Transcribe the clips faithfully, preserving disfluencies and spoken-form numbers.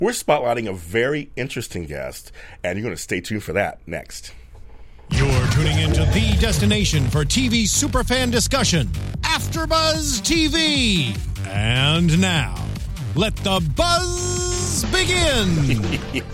we're spotlighting a very interesting guest, and you're going to stay tuned for that next. You're tuning into the destination for T V superfan discussion, AfterBuzz T V. And now, let the buzz begin.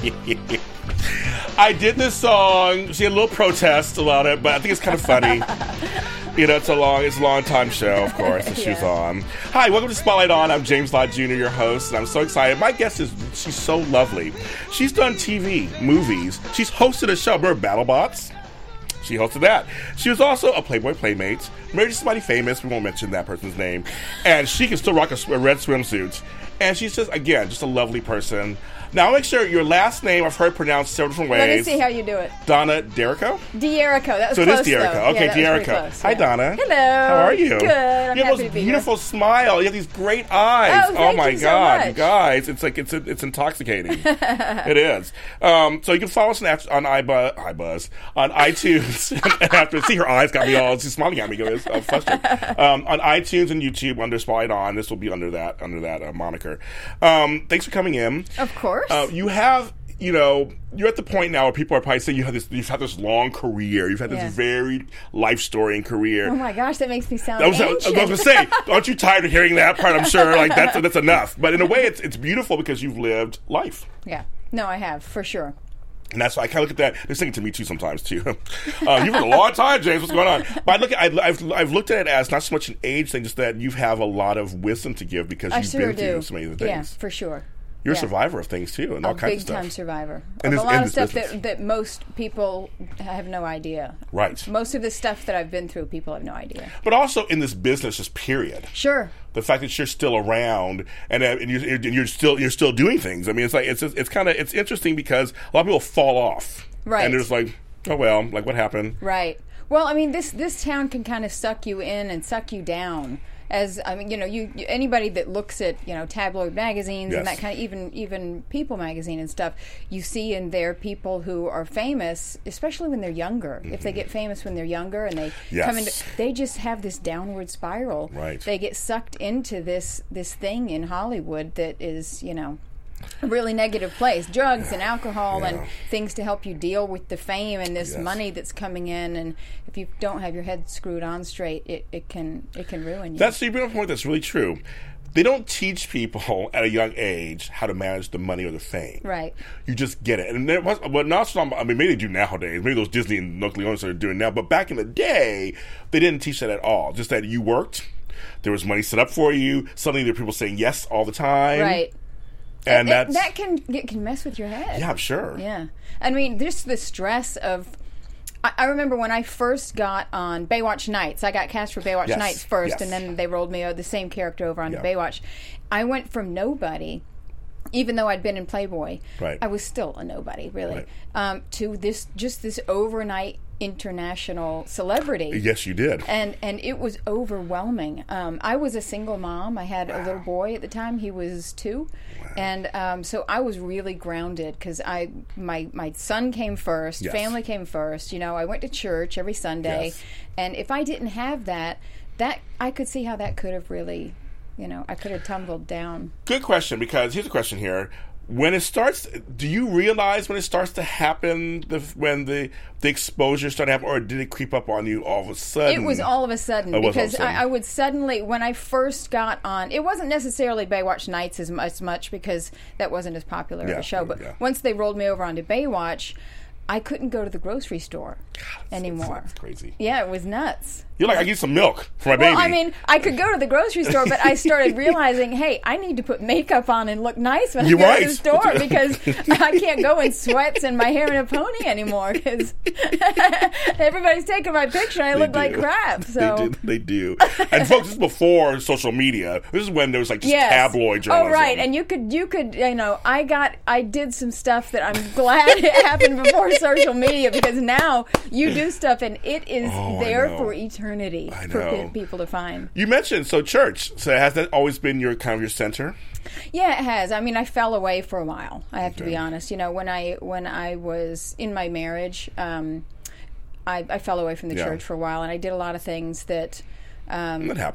I did this song. She had a little protest about it, but I think it's kind of funny. You know, it's a long, it's a long time show, of course, that Yeah. she's on. Hi, welcome to Spotlight On. I'm James Lott Junior, your host, and I'm so excited. My guest is, she's so lovely. She's done T V, movies. She's hosted a show, remember BattleBots? She hosted that. She was also a Playboy Playmate, married to somebody famous. We won't mention that person's name. And she can still rock a, a red swimsuit. And she's just, again, just a lovely person. Now, make sure your last name I've heard pronounced several different ways. Let me see how you do it. Donna D'Erico? D'Erico. That was So close, it is D'Erico. though. Okay, yeah, that was pretty D'Erico. close, Hi, yeah. Donna. Hello. How are you? Good. I'm you have happy this to be beautiful here. smile. You have these great eyes. Oh, thank my you so God, much. you guys! It's like it's it's intoxicating. It is. Um, so you can follow us on, on iBuzz, iBuzz on iTunes. And after see her eyes got me all. She's smiling at me. Guys, I'm flustered. Um, on iTunes and YouTube under Spotlight On. This will be under that under that uh, moniker. Um, thanks for coming in. Of course. Uh, you have. You know, you're at the point now where people are probably saying you have this, you've had this long career, you've had this Yeah. varied life story and career. Oh my gosh, that makes me sound I was, I was ancient. going to say, aren't you tired of hearing that part? I'm sure, like that's that's enough. But in a way, it's it's beautiful because you've lived life, Yeah. No, I have, for sure. and that's why I kind of look at that. They're saying it to me too sometimes too. uh, you've lived a long time, James. What's going on? But I look at, I, I've I've looked at it as not so much an age thing, just that you have a lot of wisdom to give because I you've sure been do. through so many of the Yeah, things. for sure. You're Yeah. a survivor of things too, and all A kinds big of stuff. time survivor. In Of this- a lot in of this stuff business. that, that most people have no idea. Right. Most of the stuff that I've been through, people have no idea. But also in this business, just period. Sure. The fact that you're still around and, uh, and, you're, and you're still you're still doing things. I mean, it's like it's it's kind of it's interesting because a lot of people fall off, Right. And there's like, oh well, like what happened? Right. Well, I mean, this this town can kind of suck you in and suck you down. As I mean, you know, you, you anybody that looks at you know tabloid magazines Yes. and that kind of even even People magazine and stuff, you see in there people who are famous, especially when they're younger. If they get famous when they're younger and they Yes. come into, they just have this downward spiral. Right. They get sucked into this this thing in Hollywood that is you know. A really negative place. Drugs and alcohol Yeah. and things to help you deal with the fame and this Yes. money that's coming in. And if you don't have your head screwed on straight, it, it can it can ruin you. That's you bring up a point that's really true. They don't teach people at a young age how to manage the money or the fame. Right. You just get it. And there was, but not some, I mean, maybe they do nowadays. Maybe those Disney and Nickelodeon are doing now. But back in the day, they didn't teach that at all. Just that you worked, there was money set up for you. Suddenly there were people saying yes all the time. Right. And It- that's that can it can mess with your head. yeah, I'm sure. Yeah. I mean, just the stress of. I, I remember when I first got on Baywatch Nights. I got cast for Baywatch Yes. Nights first, Yes. and then they rolled me uh, the same character over onto Yeah. Baywatch. I went from nobody, even though I'd been in Playboy. Right. I was still a nobody, really, Right. um, to this just this overnight international celebrity. Yes, you did. And and it was overwhelming. Um, I was a single mom. I had a little boy at the time. He was two, and um, so I was really grounded because I my my son came first. Yes. Family came first. You know, I went to church every Sunday, Yes. and if I didn't have that, that I could see how that could have really, you know, I could have tumbled down. Good question, because here's a question here. When it starts, do you realize when it starts to happen, the, when the the exposure started to happen, or did it creep up on you all of a sudden? It was all of a sudden It was all of a because sudden. I, I would suddenly, when I first got on, it wasn't necessarily Baywatch Nights as, mu- as much because that wasn't as popular of Yeah, a show. But yeah. once they rolled me over onto Baywatch, I couldn't go to the grocery store anymore. That's crazy. Yeah, it was nuts. You're like, I need some milk for my Well, baby. I mean, I could go to the grocery store, but I started realizing, hey, I need to put makeup on and look nice when You're I go right. to the store because I can't go in sweats and my hair in a pony anymore because everybody's taking my picture and I They look like do. crap. So. They do. They do. And folks, this is before social media. This is when there was like just tabloid journalism. Oh, right. And you could, you could, you know, I got, I did some stuff that I'm glad it happened before social media because now you do stuff and it is Oh, I there know. for eternity I for know. pe- people to find. You mentioned so church. So has that always been your kind of your center? Yeah, it has. I mean, I fell away for a while. I have to Okay. be honest. You know, when I when I was in my marriage, um, I, I fell away from the Yeah. church for a while, and I did a lot of things that. Um, That happens.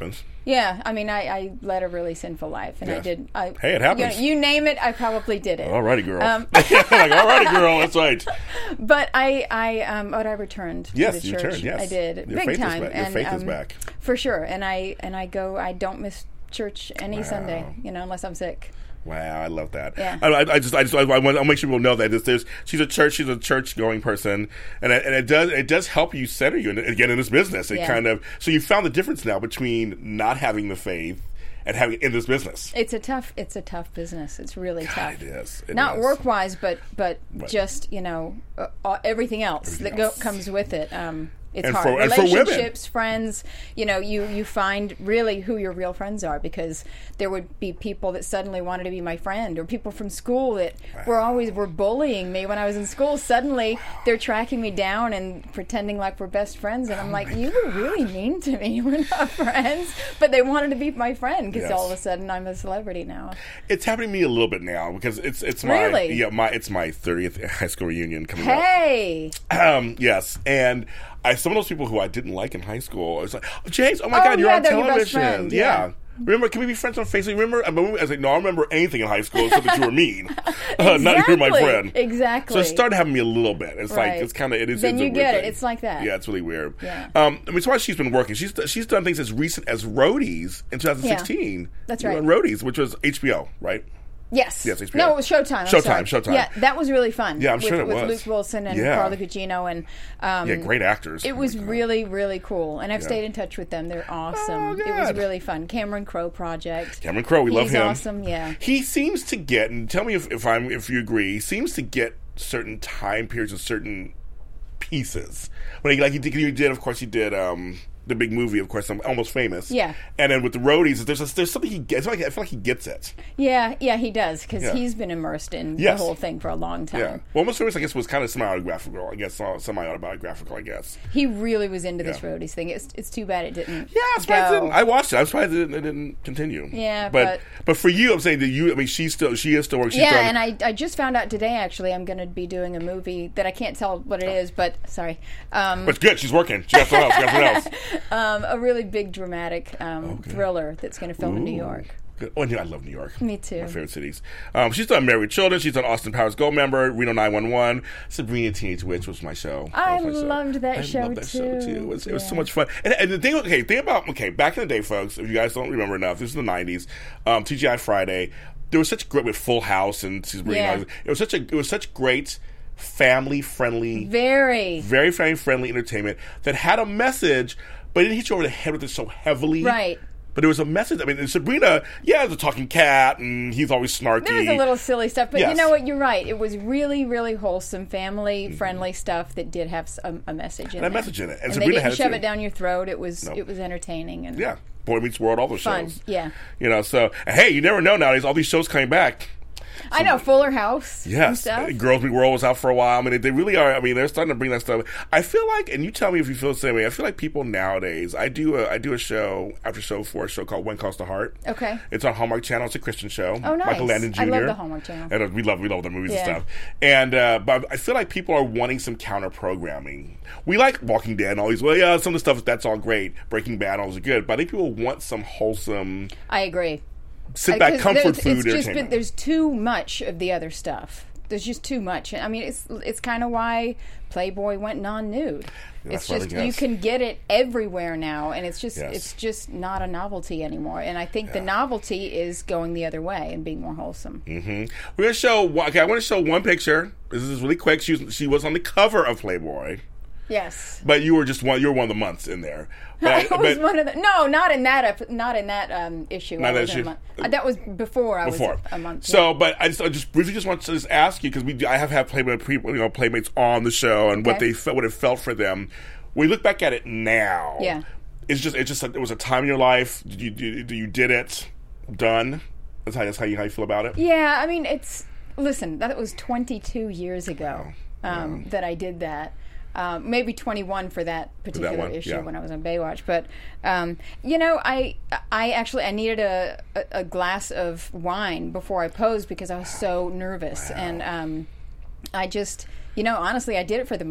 Yeah, I mean, I, I led a really sinful life, and Yeah. I did. I, Hey, it happens. You, know, you name it, I probably did it. Alrighty, girl. Um, like, alrighty, girl. That's right. But I, I, um, but I returned Yes, to the you church. returned, yes. I did, Your big faith is time. back. Your and, faith is um, back. for sure. And I, and I go. I don't miss church any Wow. Sunday, you know, unless I'm sick. Wow, I love that. Yeah. I, I, I just, I just, I want to make sure people know that there's, there's, she's a church, she's a church going person, and it, and it does, it does help you center you in, again in this business. It Yeah. kind of, so you found the difference now between not having the faith and having it in this business. It's a tough. It's a tough business. It's really God, tough. it is. It Not is. work wise, but but Right. just you know uh, uh, everything else Everything that go, else. comes with it. Um, it's And hard. for- and for women. Relationships, friends. You know, you you find really who your real friends are, because there would be people that suddenly wanted to be my friend, or people from school that were always were bullying me when I was in school. Suddenly they're tracking me down and pretending like we're best friends, and I'm Oh like, you were really mean to me. We're not friends, but they wanted to be my friend because Yes. all of a sudden I'm a celebrity now. It's happening to me a little bit now because it's it's my Really? yeah my it's my thirtieth high school reunion coming up. Hey. Um, yes, and I some of those people who I didn't like in high school. It's like, oh, James, oh my Oh, God, you're yeah, on they're your best television. friend, yeah. yeah. Remember, can we be friends on Facebook? Remember, I was like, no, I don't remember anything in high school except that you were mean. Uh, not you're my Exactly. friend. Exactly. So it started having me a little bit. It's like Right. it's kind of it is. Then it's a you weird get it. thing. It's like that. Yeah, it's really weird. Yeah. Um, I mean, it's why she's been working. She's she's done things as recent as Roadies in twenty sixteen. That's You were right. on Roadies, which was H B O, right? Yes. Yes, H B O. No, it was Showtime. I'm Showtime, sorry. Showtime. Yeah, that was really fun. Yeah, I'm with, sure it with was. Luke Wilson and Yeah. Carla Gugino, and um, Yeah, great actors. It Oh was my God. really, really cool, and I've Yeah. stayed in touch with them. They're awesome. Oh, it was good. really fun. Cameron Crowe project. Cameron Crowe, we He's love him. awesome. Yeah. He seems to get, and tell me if, if I'm if you agree. He seems to get certain time periods and certain pieces. When he like he did, he did of course he did um, the big movie, of course, Almost Famous. Yeah. And then with the Roadies, there's a, there's something he gets. I feel like, I feel like he gets it. Yeah, yeah, he does, because Yeah. he's been immersed in Yes. the whole thing for a long time. Yeah. Well, Almost Famous, I guess, was kind of semi-autobiographical. I guess uh, semi-autobiographical. I guess. He really was into this Yeah. Roadies thing. It's it's too bad it didn't. Yeah, I'm surprised it go. didn't. I watched it. I'm surprised it didn't, it didn't continue. Yeah, but, but- but for you, I'm saying that you. I mean, she's still she is still working. She's Yeah, done, and I, I just found out today, actually, I'm going to be doing a movie that I can't tell what it is, but, sorry, um, But it's good. She's working. She got something else. She got something else. um, a really big dramatic um, thriller that's going to film in New York. Good. Oh, I love New York. Me too. My favorite cities. Um, she's done Married with Children. She's done Austin Powers Gold Member, Reno nine one one, Sabrina Teenage Witch was my show. That I was my show. loved that I show, loved that show too. too. It was, it was so Yeah. much fun. And, and the thing, okay, think about okay, back in the day, folks. If you guys don't remember enough, this is the nineties. Um, T G I Friday. There was such great with Full House and Sabrina. Yeah. It was such a it was such great family friendly. Very. Very family friendly entertainment that had a message, but it didn't hit you over the head with it so heavily. Right. But there was a message. I mean, Sabrina, yeah, there's a talking cat, and he's always snarky. There was a little silly stuff, but Yes. you know what? You're right. It was really, really wholesome, family-friendly stuff that did have s- a, a message in And a it. message in it. And And, Sabrina they had didn't it shove too. it down your throat. It was No. it was entertaining and Yeah, Boy Meets World, all those fun. shows. Yeah. You know, so, and hey, you never know nowadays, all these shows coming back. I know, Fuller House and Yes, stuff. Girls Meet World was out for a while. I mean, they really are. I mean, they're starting to bring that stuff. I feel like, and you tell me if you feel the same way. I feel like people nowadays. I do a I do a show after show for a show called When Calls the Heart. Okay. It's on Hallmark Channel. It's a Christian show. Oh, nice. Michael Landon I Junior love the Hallmark Channel. And uh, we love we love the movies Yeah. and stuff. And uh, but I feel like people are wanting some counter programming. We like Walking Dead and all these. Well, yeah, some of the stuff that's all great. Breaking Bad, all is good. But I think people want some wholesome, I agree. sit back, Because comfort there's- food it's just entertainment. been, there's too much of the other stuff. There's just too much. I mean, it's it's kind of why Playboy went non-nude. That's It's what I just guess. you can get it everywhere now, and it's just Yes. it's just not a novelty anymore. And I think the novelty is going the other way and being more wholesome. Mm-hmm. We're gonna show. Okay, I want to show one picture. This is really quick. She was, she was on the cover of Playboy, Yes. but you were just one. You were one of the months in there. But, I was but one of the no, not in that ep- not in that um, issue. Not I that wasn't a issue? month. Uh, that was before I before was a month. So, but I just, I just briefly just want to just ask you because we I have had Playboy people, you know, playmates on the show and what Okay. they felt, what it felt for them. When you look back at it now, Yeah. it's just it's just it was a time in your life. You you, you did it, done. That's how that's how you how you feel about it. Yeah, I mean, it's listen. That was twenty-two years ago um, that I did that. Um, maybe twenty-one for that particular one, issue yeah. when I was on Baywatch. But um, you know, I I actually I needed a, a, a glass of wine before I posed because I was so nervous, and um, I just you know honestly I did it for the money.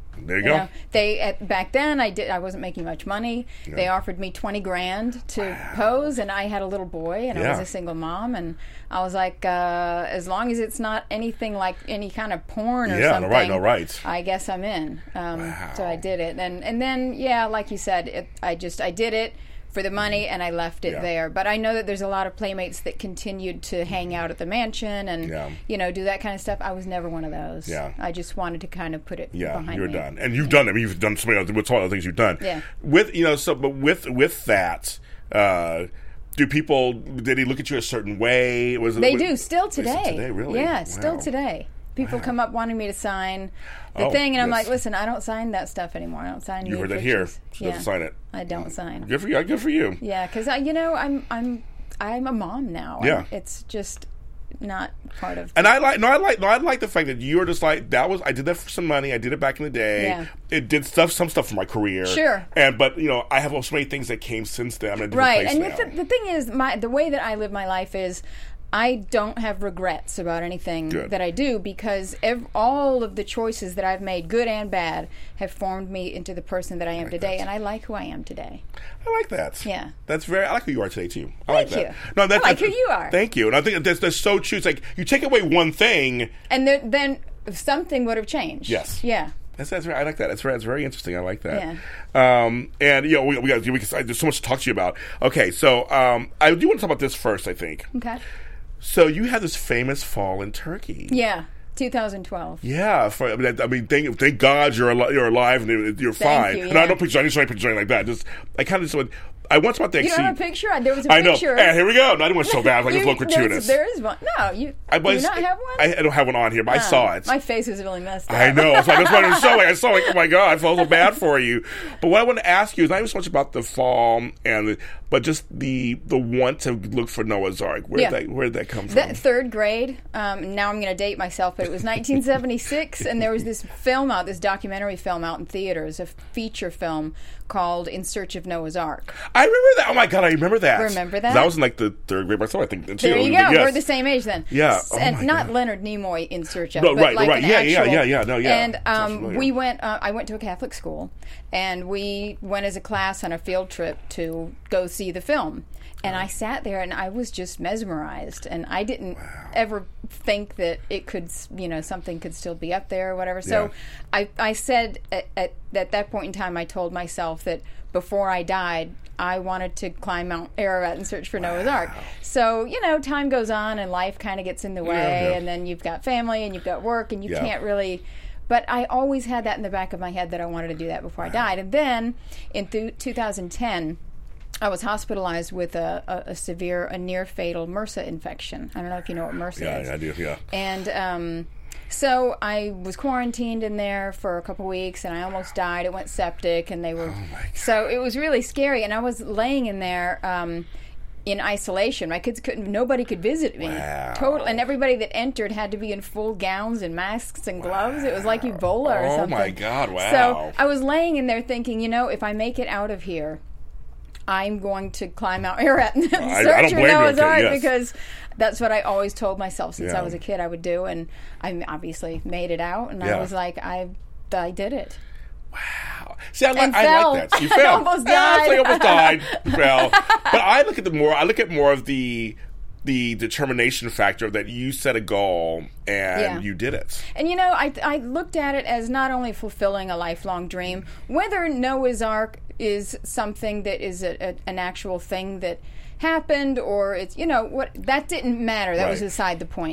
There you, you go. know, they at, back then I did I wasn't making much money. Yeah. They offered me twenty grand to wow. pose, and I had a little boy, and yeah. I was a single mom, and I was like, uh, as long as it's not anything like any kind of porn or yeah, something, no right, no right. I guess I'm in. Um, wow. So I did it, and and then yeah, like you said, it, I just I did it for the money, and I left it yeah. there. But I know that there's a lot of playmates that continued to hang out at the mansion and yeah. you know do that kind of stuff. I was never one of those. Yeah. I just wanted to kind of put it yeah, behind you're me. done, and you've done it. I mean, you've done so many other, with all the other things you've done. Yeah. With you know, so but with with that. Uh, Do people, did he look at you a certain way? Was it, they was, do, still today. today, really? Yeah, wow. still today. People wow. come up wanting me to sign the oh, thing, and I'm yes. like, listen, I don't sign that stuff anymore. I don't sign You nude heard that here. pictures. She yeah. doesn't sign it. I don't sign. Good for you. Good for you. Yeah, because, you know, I'm I'm I'm a mom now. Yeah. And it's just not part of. And I like no, I like no, I like the fact that you're just like that was I did that for some money. I did it back in the day. Yeah. It did stuff, some stuff for my career. Sure. And but you know, I have so many things that came since then. I'm in a different right, place and now. the, the thing is, my the way that I live my life is. I don't have regrets about anything Good. that I do because ev- all of the choices that I've made, good and bad, have formed me into the person that I am like today, that. and I like who I am today. I like that. Yeah. That's very, I like who you are today, too. I Thank like that. you. No, that's, I like that's, who you are. Thank you. And I think that's, that's so true. It's like you take away one thing. And there, then something would have changed. Yes. Yeah. That's, that's very, I like that. That's very, that's very interesting. I like that. Yeah. Um, and, you know, we, we got, we, there's so much to talk to you about. Okay, so um, I do want to talk about this first, I think. Okay. So you had this famous fall in Turkey. Yeah, twenty twelve. Yeah, for, I mean, I mean thank, thank God you're al- you're alive and you're Thank fine. you, And yeah. I don't picture, I didn't show any picture like that. Just I kind of just went. I once about to You don't have a picture? There was a I know. picture. Hey, here we go. No, I didn't want to show that. Like it's a You- little there's- gratuitous. There is one. No, you. I, do you not have one? I, I don't have one on here, but I Oh, saw it. My face is really messed up. I know. So I just wanted to show. Like I saw, like, oh my God, I felt so bad for you. But what I want to ask you is not even so much about the fall and, the, but just the the want to look for Noah's Ark. Where Yeah. did that Where did that come from? That third grade. Um, now I'm going to date myself, but it was nineteen seventy-six, and there was this film out, this documentary film out in theaters, a feature film called "In Search of Noah's Ark." I remember that. Oh my God, I remember that. Remember that? That was in like the third grade. So I think. Too. There you go. Yes. We're the same age then. Yeah. S- Oh and my not God. Leonard Nimoy in search of, No, but right, like right. an Yeah, yeah, actual. yeah, yeah. No, yeah. And Sounds um, familiar. we went. Uh, I went to a Catholic school, and we went as a class on a field trip to go see the film. And I sat there, and I was just mesmerized, and I didn't Wow. ever think that it could, you know, something could still be up there or whatever. So Yeah. I, I said at, at at that point in time, I told myself that before I died, I wanted to climb Mount Ararat and search for Noah's Ark. So, you know, time goes on and life kind of gets in the way, Yeah, yeah. and then you've got family and you've got work, and you Yeah. can't really. But I always had that in the back of my head that I wanted to do that before I died. And then in th- two thousand ten, I was hospitalized with a, a, a severe, a near fatal MRSA infection. I don't know if you know what MRSA Yeah, is. I do. Yeah. And um, so I was quarantined in there for a couple weeks, and I almost died. It went septic, and they were. Oh, my God. So it was really scary, and I was laying in there. Um, in isolation, my kids couldn't. Nobody could visit me. Wow. Total, and everybody that entered had to be in full gowns and masks and gloves. It was like Ebola or Oh, something. my God, wow. So I was laying in there thinking, you know, if I make it out of here, I'm going to climb Mount Ararat and I- I search don't for blame you, Noah's okay, Ark yes. because that's what I always told myself since Yeah. I was a kid I would do, and I obviously made it out, and Yeah. I was like, I, I did it. Wow. See, I, li- And I fell. like that. You I fell. almost Ah, it's died. like almost died. You fell. But I look at the more. I look at more of the the determination factor that you set a goal and Yeah. you did it. And you know, I, I looked at it as not only fulfilling a lifelong dream, whether Noah's Ark is something that is a, a, an actual thing that happened, or it's, you know, what that didn't matter. That was Right. beside the point.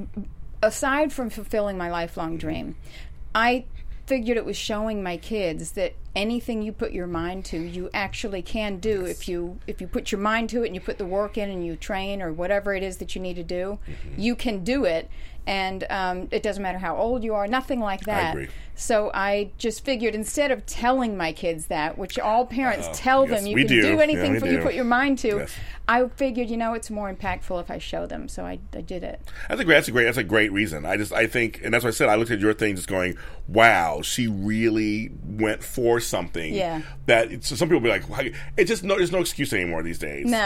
Aside from fulfilling my lifelong dream, I figured it was showing my kids that anything you put your mind to, you actually can do if you if you put your mind to it and you put the work in and you train or whatever it is that you need to do, Mm-hmm. you can do it. And um, it doesn't matter how old you are, nothing like that. agree. So I just figured instead of telling my kids that, which all parents Oh, tell yes, them, you we can do. do, anything Yeah, we for you do. put your mind to, Yes. I figured, you know, it's more impactful if I show them. So I, I did it. That's a great. That's a great. That's a great reason. I just. I think, and that's what I said. I looked at your thing, just going, "Wow, she really went for something." Yeah. That it's, so some people be like, "Why?" It's just no. There's no excuse anymore these days. No.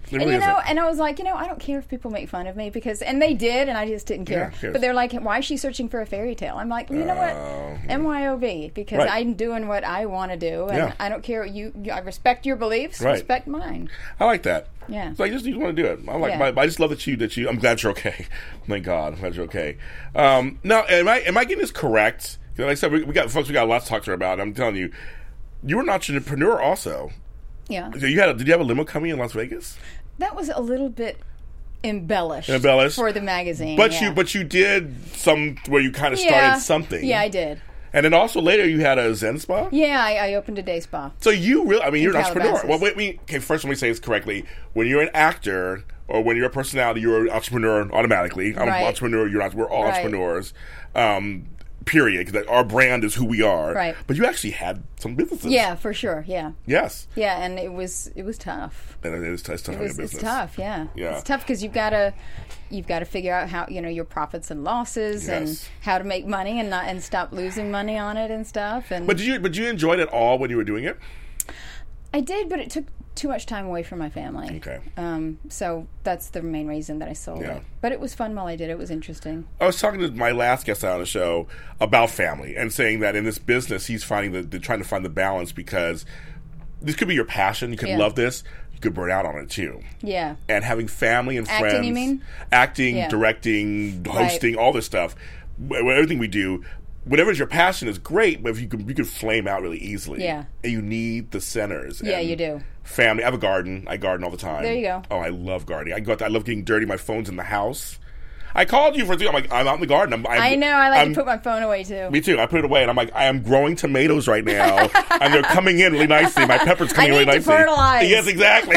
It And really you know, isn't. and I was like, you know, I don't care if people make fun of me because, and they did, and I just didn't care. Yeah, who cares? But they're like, why is she searching for a fairy tale? I'm like, you know what, Oh. M Y O V, because Right. I'm doing what I want to do, and Yeah. I don't care. You, you, I respect your beliefs, Right. respect mine. I like that. Yeah. So I just, you just want to do it. I like. Yeah. My, I just love that you. That you. I'm glad you're okay. Thank God. I'm glad you're okay. Um, now, am I am I getting this correct? You know, like I said, we, we got folks. We got a lot to talk to her about. I'm telling you, you were an entrepreneur also. Yeah. So you had. A, did you have a limo coming in Las Vegas? That was a little bit embellished, Embellished. for the magazine. But yeah. you. But you did some where you kind of started yeah. something. Yeah, I did. And then also later you had a Zen spa. Yeah, I, I opened a day spa. So you really, I mean, you're an entrepreneur. Calabasas. Well, wait, wait, okay, first let me say this correctly. When you're an actor or when you're a personality, you're an entrepreneur automatically. I'm Right. an entrepreneur, you're not, we're all Right. entrepreneurs, um, period, because our brand is who we are. Right. But you actually had some businesses. Yeah, for sure. Yeah, Yes. yeah, and it was it was tough. And it is it's tough It on your was, business. it's tough, yeah. Yeah. It's tough because you've got to you've got to figure out how you know your profits and losses and Yes. how to make money and not and stop losing money on it and stuff. And But did you, but you enjoyed it all when you were doing it? I did, but it took too much time away from my family. Okay. Um, so that's the main reason that I sold Yeah. it. But it was fun while I did it. It was interesting. I was talking to my last guest on the show about family and saying that in this business, he's finding the, the trying to find the balance because this could be your passion. You could Yeah. love this. You could burn out on it too. Yeah. And having family and Acting, friends, you mean? acting, Yeah. directing, Right. hosting, all this stuff, wh- everything we do. Whatever is your passion is great, but if you could you could flame out really easily. Yeah. And you need the centers. Yeah, And you do. Family. I have a garden. I garden all the time. There you go. Oh, I love gardening. I go out there, I love getting dirty. My phone's in the house. I called you for. I'm like, I'm out in the garden. I'm, I'm, I know. I like I'm- to put my phone away too. Me too. I put it away, and I'm like, I am growing tomatoes right now, and they're coming in really nicely. My pepper's coming I in really need to nicely. fertilize. Yes, exactly.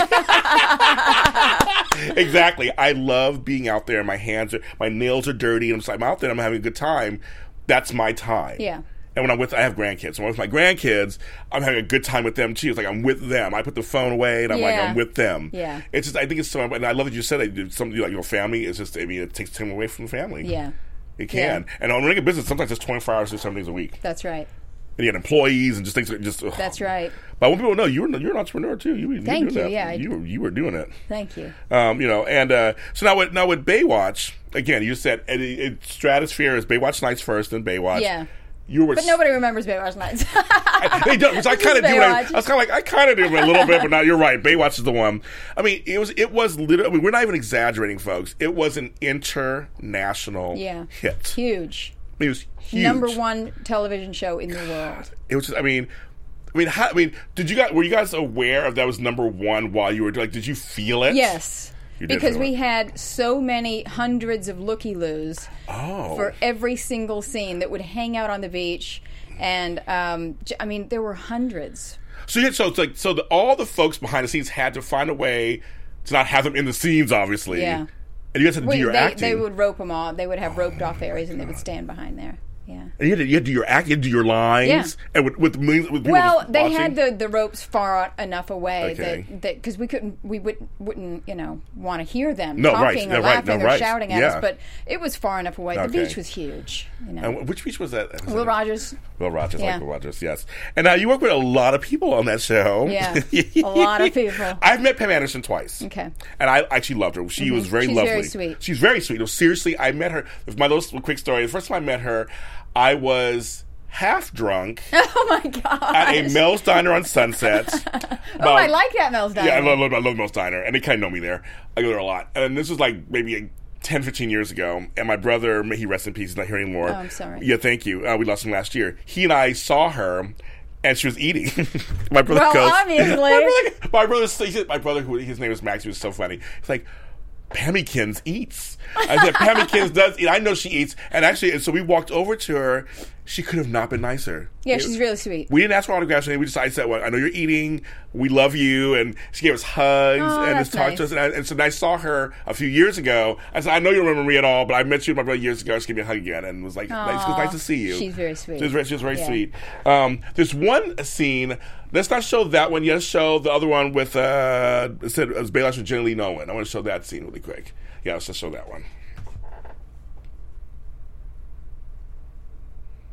Exactly. I love being out there. My hands are, my nails are dirty, and I'm, just, I'm out there. and I'm having a good time. That's my time. Yeah. And when I'm with, I have grandkids. So when I'm with my grandkids, I'm having a good time with them too. It's like I'm with them. I put the phone away, and I'm like, Yeah. I'm with them. Yeah. It's just, I think it's so. And I love that you said that. Something like your family is just. I mean, it takes time away from the family. Yeah. It can. Yeah. And on running a business, sometimes it's twenty-four hours to seven days a week. That's right. And you got employees and just things that just. Ugh. That's right. But I want people to know you're you're an entrepreneur too. You, you Thank doing you, that. yeah, I- you were you were doing it. Thank you. Um, you know, and uh, so now with now with Baywatch again, you said it, it, Stratosphere is Baywatch Nights first, then Baywatch. Yeah. You were. But nobody remembers Baywatch Nights. They don't. Which I kind of do. It. I, Baywatch. I was kind of like I kind of do it a little bit, but now you're right. Baywatch is the one. I mean, it was it was literally. I mean, we're not even exaggerating, folks. It was an international Yeah. hit. Huge. It was huge. Number one television show in the world. It was just, I mean, I mean, how, I mean, did you guys were you guys aware of that was number one while you were like? Did you feel it? Yes. You did Because feel we it. had so many hundreds of looky-loos Oh. for every single scene that would hang out on the beach. And, um, j- I mean, there were hundreds. So yeah, so it's like so the, all the folks behind the scenes had to find a way to not have them in the scenes, obviously. Yeah. And you guys had to We, do your they, acting. they would rope them off. They would have roped off areas, and they would stand behind there. Yeah. and you had, to, you had to do your act, you had to do your lines, Yeah. and with, with millions with people Well, they watching. had the, the ropes far enough away Okay. that because we couldn't we would, wouldn't you know want to hear them No, right. talking No, or right. laughing No, or right. shouting at Yeah. us, but it was far enough away. The Okay. beach was huge. You know, And which beach was that? Was Will it- Rogers. Will Rogers, Yeah. like Will Rogers, yes. And now you work with a lot of people on that show. Yeah, a lot of people. I've met Pam Anderson twice. Okay. And I actually loved her. She was very She's lovely. very sweet. She's very sweet. No, seriously, I met her. My little quick story. The first time I met her, I was half drunk Oh my god! at a Mel's Diner on Sunset. Oh, I like that Mel's Diner. Yeah, I love, I love Mel's Diner, and they kind of know me there. I go there a lot. And this was like maybe like ten, fifteen years ago, and my brother, may he rest in peace, he's not here anymore. Oh, I'm sorry. Yeah, thank you. Uh, we lost him last year. He and I saw her, and she was eating. my brother Well, goes, obviously. My brother, my brother, he said- my brother, who his name is Max, he was so funny. He's like, Pammykins eats. I said, Pammykins does eat. I know she eats. And actually, and so we walked over to her. She could have not been nicer. Yeah, It- she's really sweet. We didn't ask for autographs. And we just I said, well, I know you're eating. We love you. And she gave us hugs Oh, and that's just talked to us. nice. And, I, and so then I saw her a few years ago. I said, I know you don't remember me at all, but I met you and my brother years ago. She gave me a hug again and was like, nice, it was Aw, nice to see you. she's very sweet. She was very, she was very Yeah. sweet. Um, there's one scene. Let's not show that one. Let's show the other one with, uh, it said it was Baywatch with Jenny Lee Nolan. I want to show that scene really quick. Yeah, let's just show that one.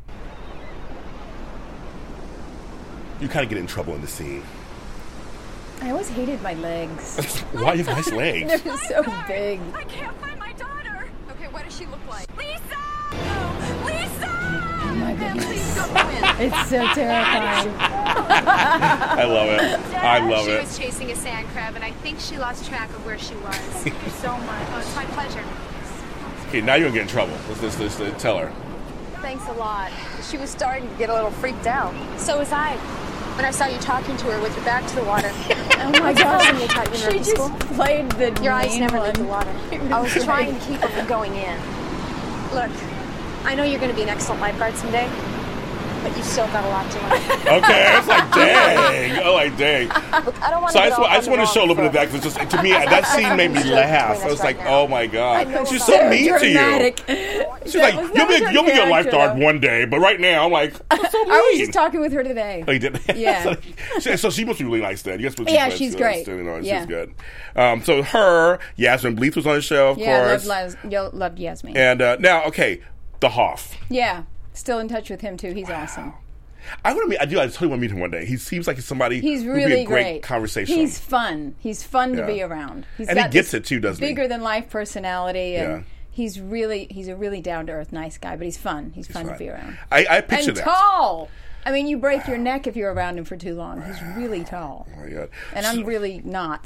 You kind of get in trouble in the scene. I always hated my legs. Why do you have nice legs? They're so big. I can't find my daughter. Okay, what does she look like? Lisa! Oh, Lisa! Oh my goodness. Please don't go in. It's so terrifying. I love it. I love she it. was chasing a sand crab, and I think she lost track of where she was. Thank you so much. Oh, it's my pleasure. Okay, now you're gonna get in trouble. Let's, let's, let's, let's tell her. Thanks a lot. She was starting to get a little freaked out. So was I. When I saw you talking to her with your back to the water. Oh my gosh. When you taught you She in just school? played the Your eyes main never one. leave the water. I was trying to keep her from going in. Look, I know you're going to be an excellent lifeguard someday, but you've still got a lot to learn. Okay, it's like dang. Oh, like dang. Look, I don't want So to I get just, off I just on want the to show a little bit wrong of that because it's just to me that scene made me laugh. I was like, oh my I god, know she's about so it. mean to you. Dramatic. She's That like, was you'll not be her you'll be a character, lifeguard though. one day, but right now I'm like, that's so mean. I was just talking with her today. Oh, you did? Yeah. so, so she must be really nice then. You guys must be Yeah, nice she's to great. us, you know, Yeah. She's good. Um, so her, Yasmin Bleeth was on the show, of Yeah, course. loved, Les- yo- loved Yasmin. And uh, now, okay, the Hoff. Yeah, still in touch with him too. He's awesome. I want to meet. I do. I totally want to meet him one day. He seems like he's somebody. He's who'd really be a great, great. conversation. He's fun. He's fun Yeah. to be around. He's And he got gets this it too, doesn't he? bigger than life personality, and Yeah. he's really he's a really down to earth, nice guy. But he's fun. He's, fun fine. to be around. I, I picture And that. tall. I mean, you break your neck if you're around him for too long. He's really tall, Oh my god. and I'm really not.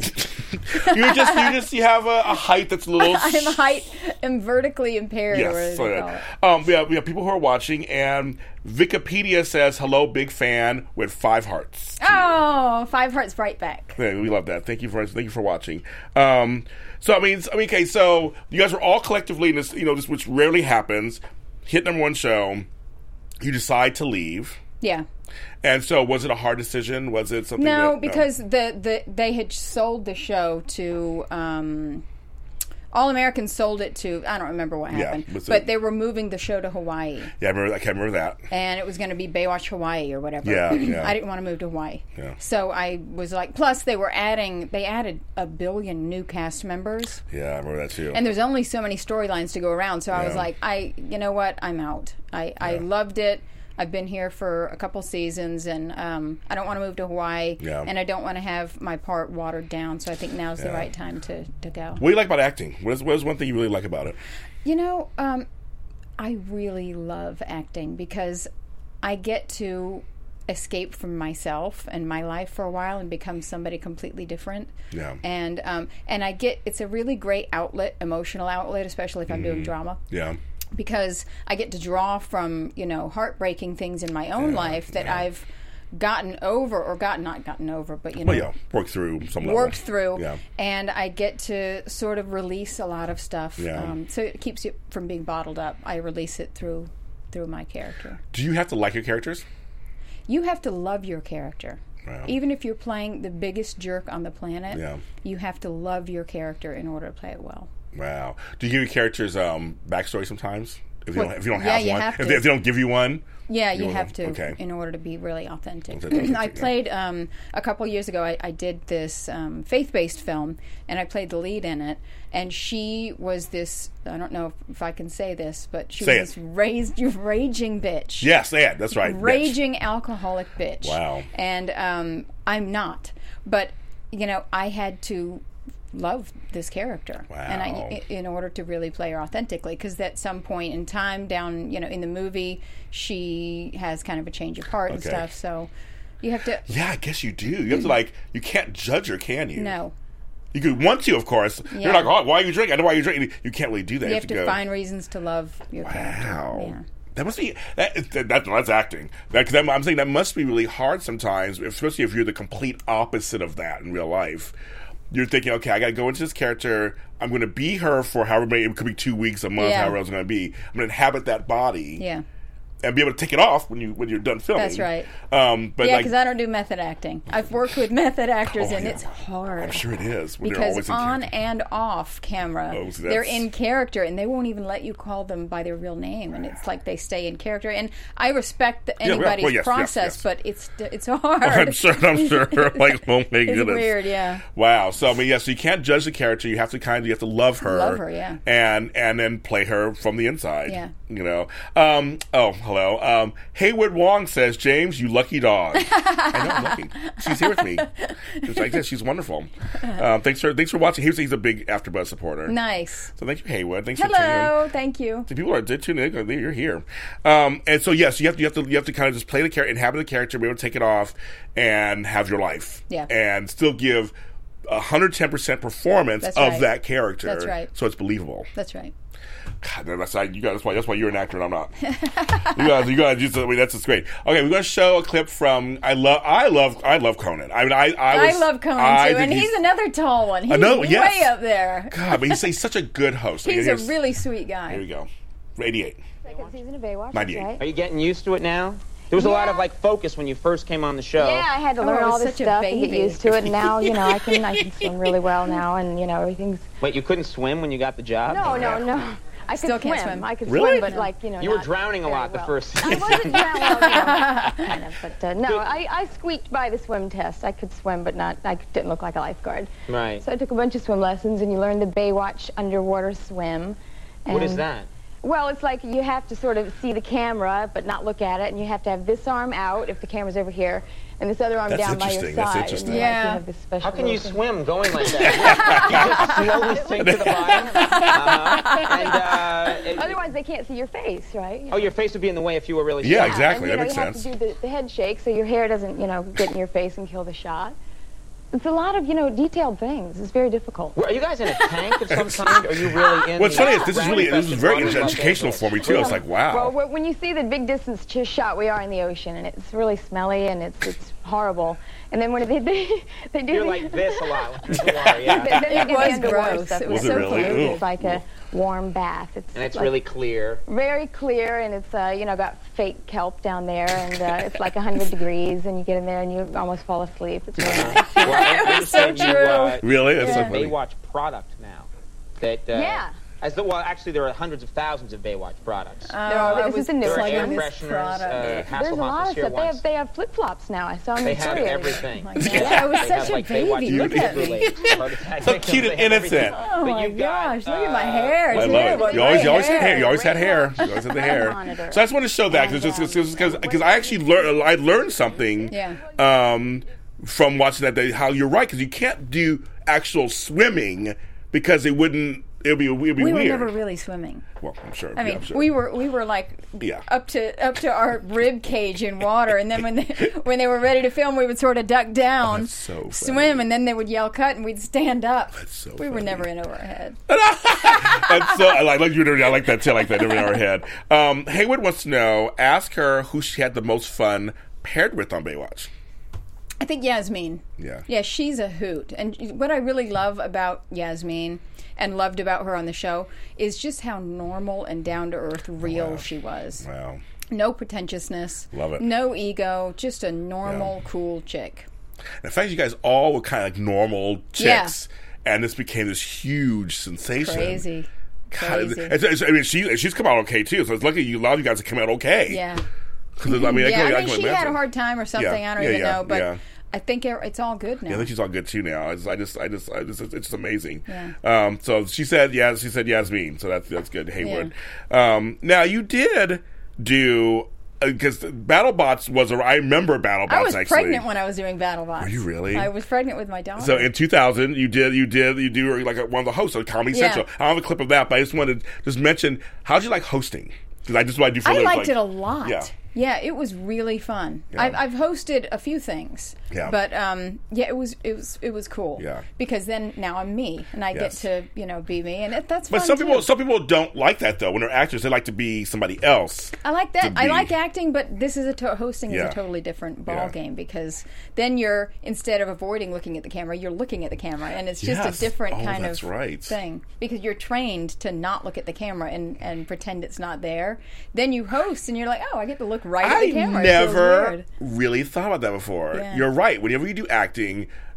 you just you just you have a, a height that's a little. I'm height. I'm vertically impaired. or Yes. whatever So, they call yeah. it. um, we have we have people who are watching, and Wikipedia says hello, big fan with five hearts. Oh, five hearts right back. Yeah, we love that. Thank you for thank you for watching. Um, so I mean, I mean, okay. So you guys were all collectively in this, you know, this which rarely happens. Hit number one show. You decide to leave. Yeah. And so, was it a hard decision? Was it something? No, that, because the, the they had sold the show to um, All Americans. Sold it to I don't remember what Yeah, happened, was but it- they were moving the show to Hawaii, yeah, I remember. I can't remember that. and it was going to be Baywatch Hawaii or whatever. Yeah, yeah. I didn't want to move to Hawaii, Yeah. so I was like. Plus, they were adding. They added a billion new cast members, Yeah, I remember that too. and there's only so many storylines to go around. So I was Yeah. like, I, you know what, I'm out. I, I Yeah. loved it. I've been here for a couple seasons, and um, I don't want to move to Hawaii, Yeah. and I don't want to have my part watered down. So I think now's the Yeah. right time to, to go. What do you like about acting? What is, what is one thing you really like about it? You know, um, I really love acting because I get to escape from myself and my life for a while and become somebody completely different. Yeah. And um, and I get it's a really great outlet, emotional outlet, especially if I'm doing drama. Yeah. Because I get to draw from, you know, heartbreaking things in my own Yeah, life that yeah. I've gotten over or gotten not gotten over, but you know, Well, yeah, work through some level. worked through, Yeah. and I get to sort of release a lot of stuff. Yeah. Um, so it keeps you from being bottled up. I release it through through my character. Do you have to like your characters? You have to love your character. Wow. Even if you're playing the biggest jerk on the planet, Yeah. you have to love your character in order to play it well. Wow. Do you give your characters um, backstory sometimes? If you Well, don't, if you don't yeah, have you one, have if, to. they, if they don't give you one, Yeah, you You'll- have to okay. in order to be really authentic. That's authentic, I yeah. played um, a couple years ago. I, I did this um, faith-based film, and I played the lead in it. And she was this. I don't know if, if I can say this, but she Say was it. this raised, raging bitch. yes, yeah, that's right. bitch. Raging alcoholic bitch. Wow. And um, I'm not, but you know, I had to love this character, Wow. and I, i- in order to really play her authentically, because at some point in time down, you know, in the movie, she has kind of a change of heart and Okay. stuff. So you have to Yeah, I guess you do. You have to like. You can't judge her, can you? no. You could want to, of course. Yeah. You're like, oh, why are you drinking? I know why you're drinking. You can't really do that. You have to go, find reasons to love your character. Wow. Yeah. That must be that, that, that that's acting. That, 'cause that, I'm saying that must be really hard sometimes, especially if you're the complete opposite of that in real life. You're thinking, okay, I got to go into this character. I'm going to be her for however many. It could be two weeks, a month, Yeah. however it's going to be. I'm going to inhabit that body Yeah. and be able to take it off when you when you're done filming. That's right. Um, but Yeah, like, because I don't do method acting. I've worked with method actors, Oh, and yeah. it's hard. I'm sure it is. When they're Because always in on character. and off camera, Oh, so they're that's- in character, and they won't even let you call them by their real name, and it's like they stay in character. And I respect the, Yeah, yeah. anybody's Well, yes, yes, process, yes. but it's it's hard. I'm sure. I'm sure. Like, oh my It's goodness. weird, yeah. Wow. So I mean, yeah. So you can't judge the character. You have to kind of you have to love her. Love her, yeah. And and then play her from the inside. Yeah. You know. Um. Oh, hold hello. Um, Haywood Wong says, James, you lucky dog. I know, I'm lucky. She's here with me. She's like this. She's wonderful. Um, thanks for thanks for watching. He's, he's a big AfterBuzz supporter. Nice. So thank you, Haywood. Thanks for tuning in. Hello. Thank you. So people are did tune in. You're here. Um, and so yes, you have to you have to you have to kind of just play the character, inhabit the character, be able to take it off, and have your life. Yeah. And still give one hundred ten percent performance That's of right. that character. That's right. So it's believable. That's right. God, that's, you guys, that's why that's why you're an actor and I'm not. you guys, you guys, just, I mean, that's just great. Okay, we're going to show a clip from. I love, I love, I love Conan. I mean, I, I, was, I love Conan I too, and he's, he's another tall one. He's another, way yes. up there. God, but he's, he's such a good host. He's Here's, a really sweet guy. Here we go. eighty-eight. Second season of Baywatch. ninety-eight. Right? Are you getting used to it now? There was a lot of like focus when you first came on the show. Yeah, I had to Oh, learn I was all this such a stuff and get baby. used to it. And now, you know, I can I can swim really well now, and you know everything's. Wait, you couldn't swim when you got the job? No, no, no. I Still could can't swim. swim. I could Really? swim, but like you know. You were not drowning a very lot the well. first I season. wasn't drowning, well, you know, kind of, but uh, no, I, I squeaked by the swim test. I could swim, but not. I didn't look like a lifeguard. Right. So I took a bunch of swim lessons, and you learn the Baywatch underwater swim. And, What is that? Well, it's like you have to sort of see the camera, but not look at it, and you have to have this arm out if the camera's over here, and this other arm That's down by your interesting. That's side. interesting. And, like, Yeah. you have this special How can you little thing. swim going like that? You just slowly sink to the bottom. Uh-huh. And, uh, it- Otherwise, they can't see your face, right? You oh, your face would be in the way if you were really Yeah, shallow. exactly. And, That you makes know, sense. You have to do the, the head shake so your hair doesn't, you know, get in your face and kill the shot. It's a lot of, you know, detailed things. It's very difficult. Well, are you guys in a tank of some kind? Or are you really in What's the funny is this is really this is very rain-infested waters of educational Los for me Angeles? too. I was like, wow. Well, wh- when you see the big distance ch- shot, we are in the ocean, and it's really smelly, and it's it's horrible. And then when they they, they do You're the- like this a lot. You are, yeah. then they It do the was underwater gross. stuff. It Was was it so really? cute. Ew. It's like a warm bath. It's And it's like really clear. very clear, and it's uh, you know got fake kelp down there, and uh, it's like one hundred degrees, and you get in there and you almost fall asleep. It's really nice. Well, I It was so understand you, true. uh, Really? That's so you have a funny. Baywatch product now. That, uh, Yeah. As the, well, actually, there are hundreds of thousands of Baywatch products. Oh, are- I this was is the new there are one. air plugging this fresheners. product. Uh, There's a Hasselhoff lot was of here stuff. They once. have they have flip flops now. I saw them They in have Syria. everything. my God. I was They such have, a like, baby. Baywatch Look at me. defibrillator, So cute and they have everything. innocent. Oh But my you've got, gosh! Look at my uh, hair. I too. love it. Look You at always, my you always had hair. You always had Right hair. now. You always had the Red hair. monitor. So I just want to show that And, because um, because I actually learned I learned something Yeah. um, from watching that. That how you're right because you can't do actual swimming because it wouldn't. It'd be it'd be We were weird. never really swimming. Well, I'm sure. I yeah, mean, I'm sure. we were we were like Yeah. up to up to our rib cage in water, and then when they, when they were ready to film, we would sort of duck down, That's so funny. swim, and then they would yell cut, and we'd stand up. That's so we were funny. never in over our head. That's so, I like, like you. I like that too. I like that never in our head. Um, Haywood wants to know. Ask her who she had the most fun paired with on Baywatch. I think Yasmin. Yeah. Yeah, she's a hoot. And what I really love about Yasmin and loved about her on the show is just how normal and down to earth real Wow. she was. Wow. No pretentiousness. Love it. No ego. Just a normal, Yeah. cool chick. In fact, you guys all were kind of like normal chicks, and this became this huge sensation. Crazy. God, Crazy. it's, it's, I mean, she she's come out okay too. So it's lucky you. A lot of you guys have come out okay. Yeah. 'Cause, I mean, I yeah, can, I I mean, can she had imagine. a hard time or something. Yeah, I don't yeah, even yeah, know, but yeah. I think it- it's all good now. Yeah, I think she's all good too now. I just, I just, I just, I just it's just amazing. Yeah. Um, so she said, yeah, she said Yasmin. So that's that's good, Haywood. Um, now you did do because BattleBots was. A, I remember BattleBots. I was actually. pregnant when I was doing BattleBots. Were you really? I was pregnant with my daughter. So in two thousand, you did, you did, you do like a, one of the hosts of Comedy Yeah. Central. I don't have a clip of that, but I just wanted to just mention how'd you like hosting? Because I just what I do for a I living, liked like- it a lot. Yeah. Yeah, it was really fun. Yeah. I've, I've hosted a few things, Yeah. but um, yeah, it was it was it was cool. Yeah. because then now I'm me, and I Yes. get to you know be me, and it, that's But fun some too. people, some people don't like that though. When they're actors, they like to be somebody else. I like to that. I be- like acting, but this is a to- hosting Yeah. is a totally different ball Yeah. game because then you're instead of avoiding looking at the camera, you're looking at the camera, and it's just Yes. a different Oh, kind that's of right. thing because you're trained to not look at the camera and, and pretend it's not there. Then you host, and you're like, oh, I get to look right at I the camera. It feels never weird. really thought about that before. Yeah. You're right. Whenever you do acting,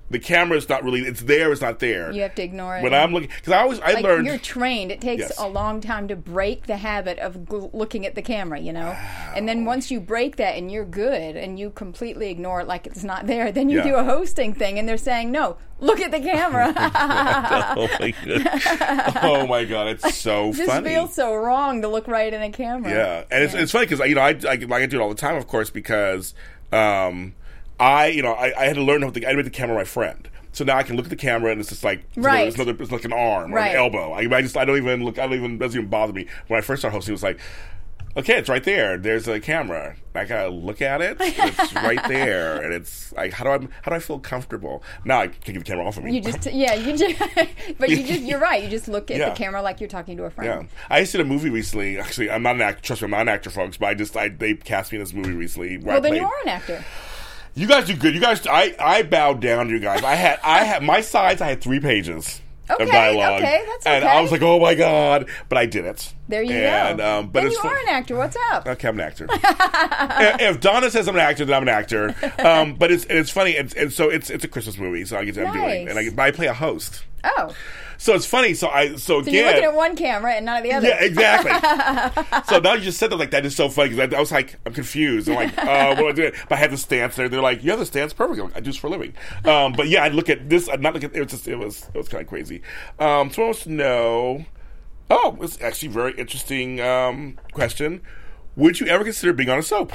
the camera is not really, it's there, it's not there. You have to ignore it. When I'm looking, because I always, I like learned. You're trained. It takes Yes. a long time to break the habit of gl- looking at the camera, you know? And then once you break that and you're good and you completely ignore it like it's not there, then you Yeah. do a hosting thing and they're saying, no, look at the camera. oh, my God. oh my God, it's so It just funny. feels so wrong to look right in a camera. Yeah, and it's, Yeah. it's funny because you know I, I like I do it all the time, of course, because um, I you know I, I had to learn how to I made the camera my friend. So now I can look at the camera and it's just like Right. it's, another, it's like an arm or Right. an elbow. I, I just I don't even look. I don't even it doesn't even bother me. When I first started hosting, it was like, okay, it's right there. There's a camera. I gotta look at it. It's right there, and it's like how do I how do I feel comfortable? Now I can get the camera off of me. You just, yeah, you just, but you just, you're right. You just look at Yeah. the camera like you're talking to a Yeah, friend. I just did a movie recently. Actually, I'm not an actor. Trust me, I'm not an actor, folks. But I just I, they cast me in this movie recently. Where Well, I then played, you are an actor. You guys do good. You guys, I, I bowed down to you guys. I had, I had my sides. I had three pages Okay, of dialogue. okay, that's And okay. I was like, oh my God, but I did it. There you and, go. Um, but then it's you fun- are an actor. What's up? Okay, I'm an actor. if, if Donna says I'm an actor, then I'm an actor. Um, but it's it's funny, and, and so it's it's a Christmas movie. So I get I'm doing, Nice. and I, but I play a host. Oh, So it's funny. So I so, so again. you're looking at one camera and not at the other. Yeah, exactly. So now you just said that like that is so funny because I, I was like, I'm confused. I'm like, uh, what do I do? But I had the stance there. They're like, you have the stance, perfect. I'm like, I do this for a living. Um, but yeah, I look at this. I'm not looking. It was just, it was it was kind of crazy. Um, so I wants to know. Oh, it's actually a very interesting um, question. Would you ever consider being on a soap?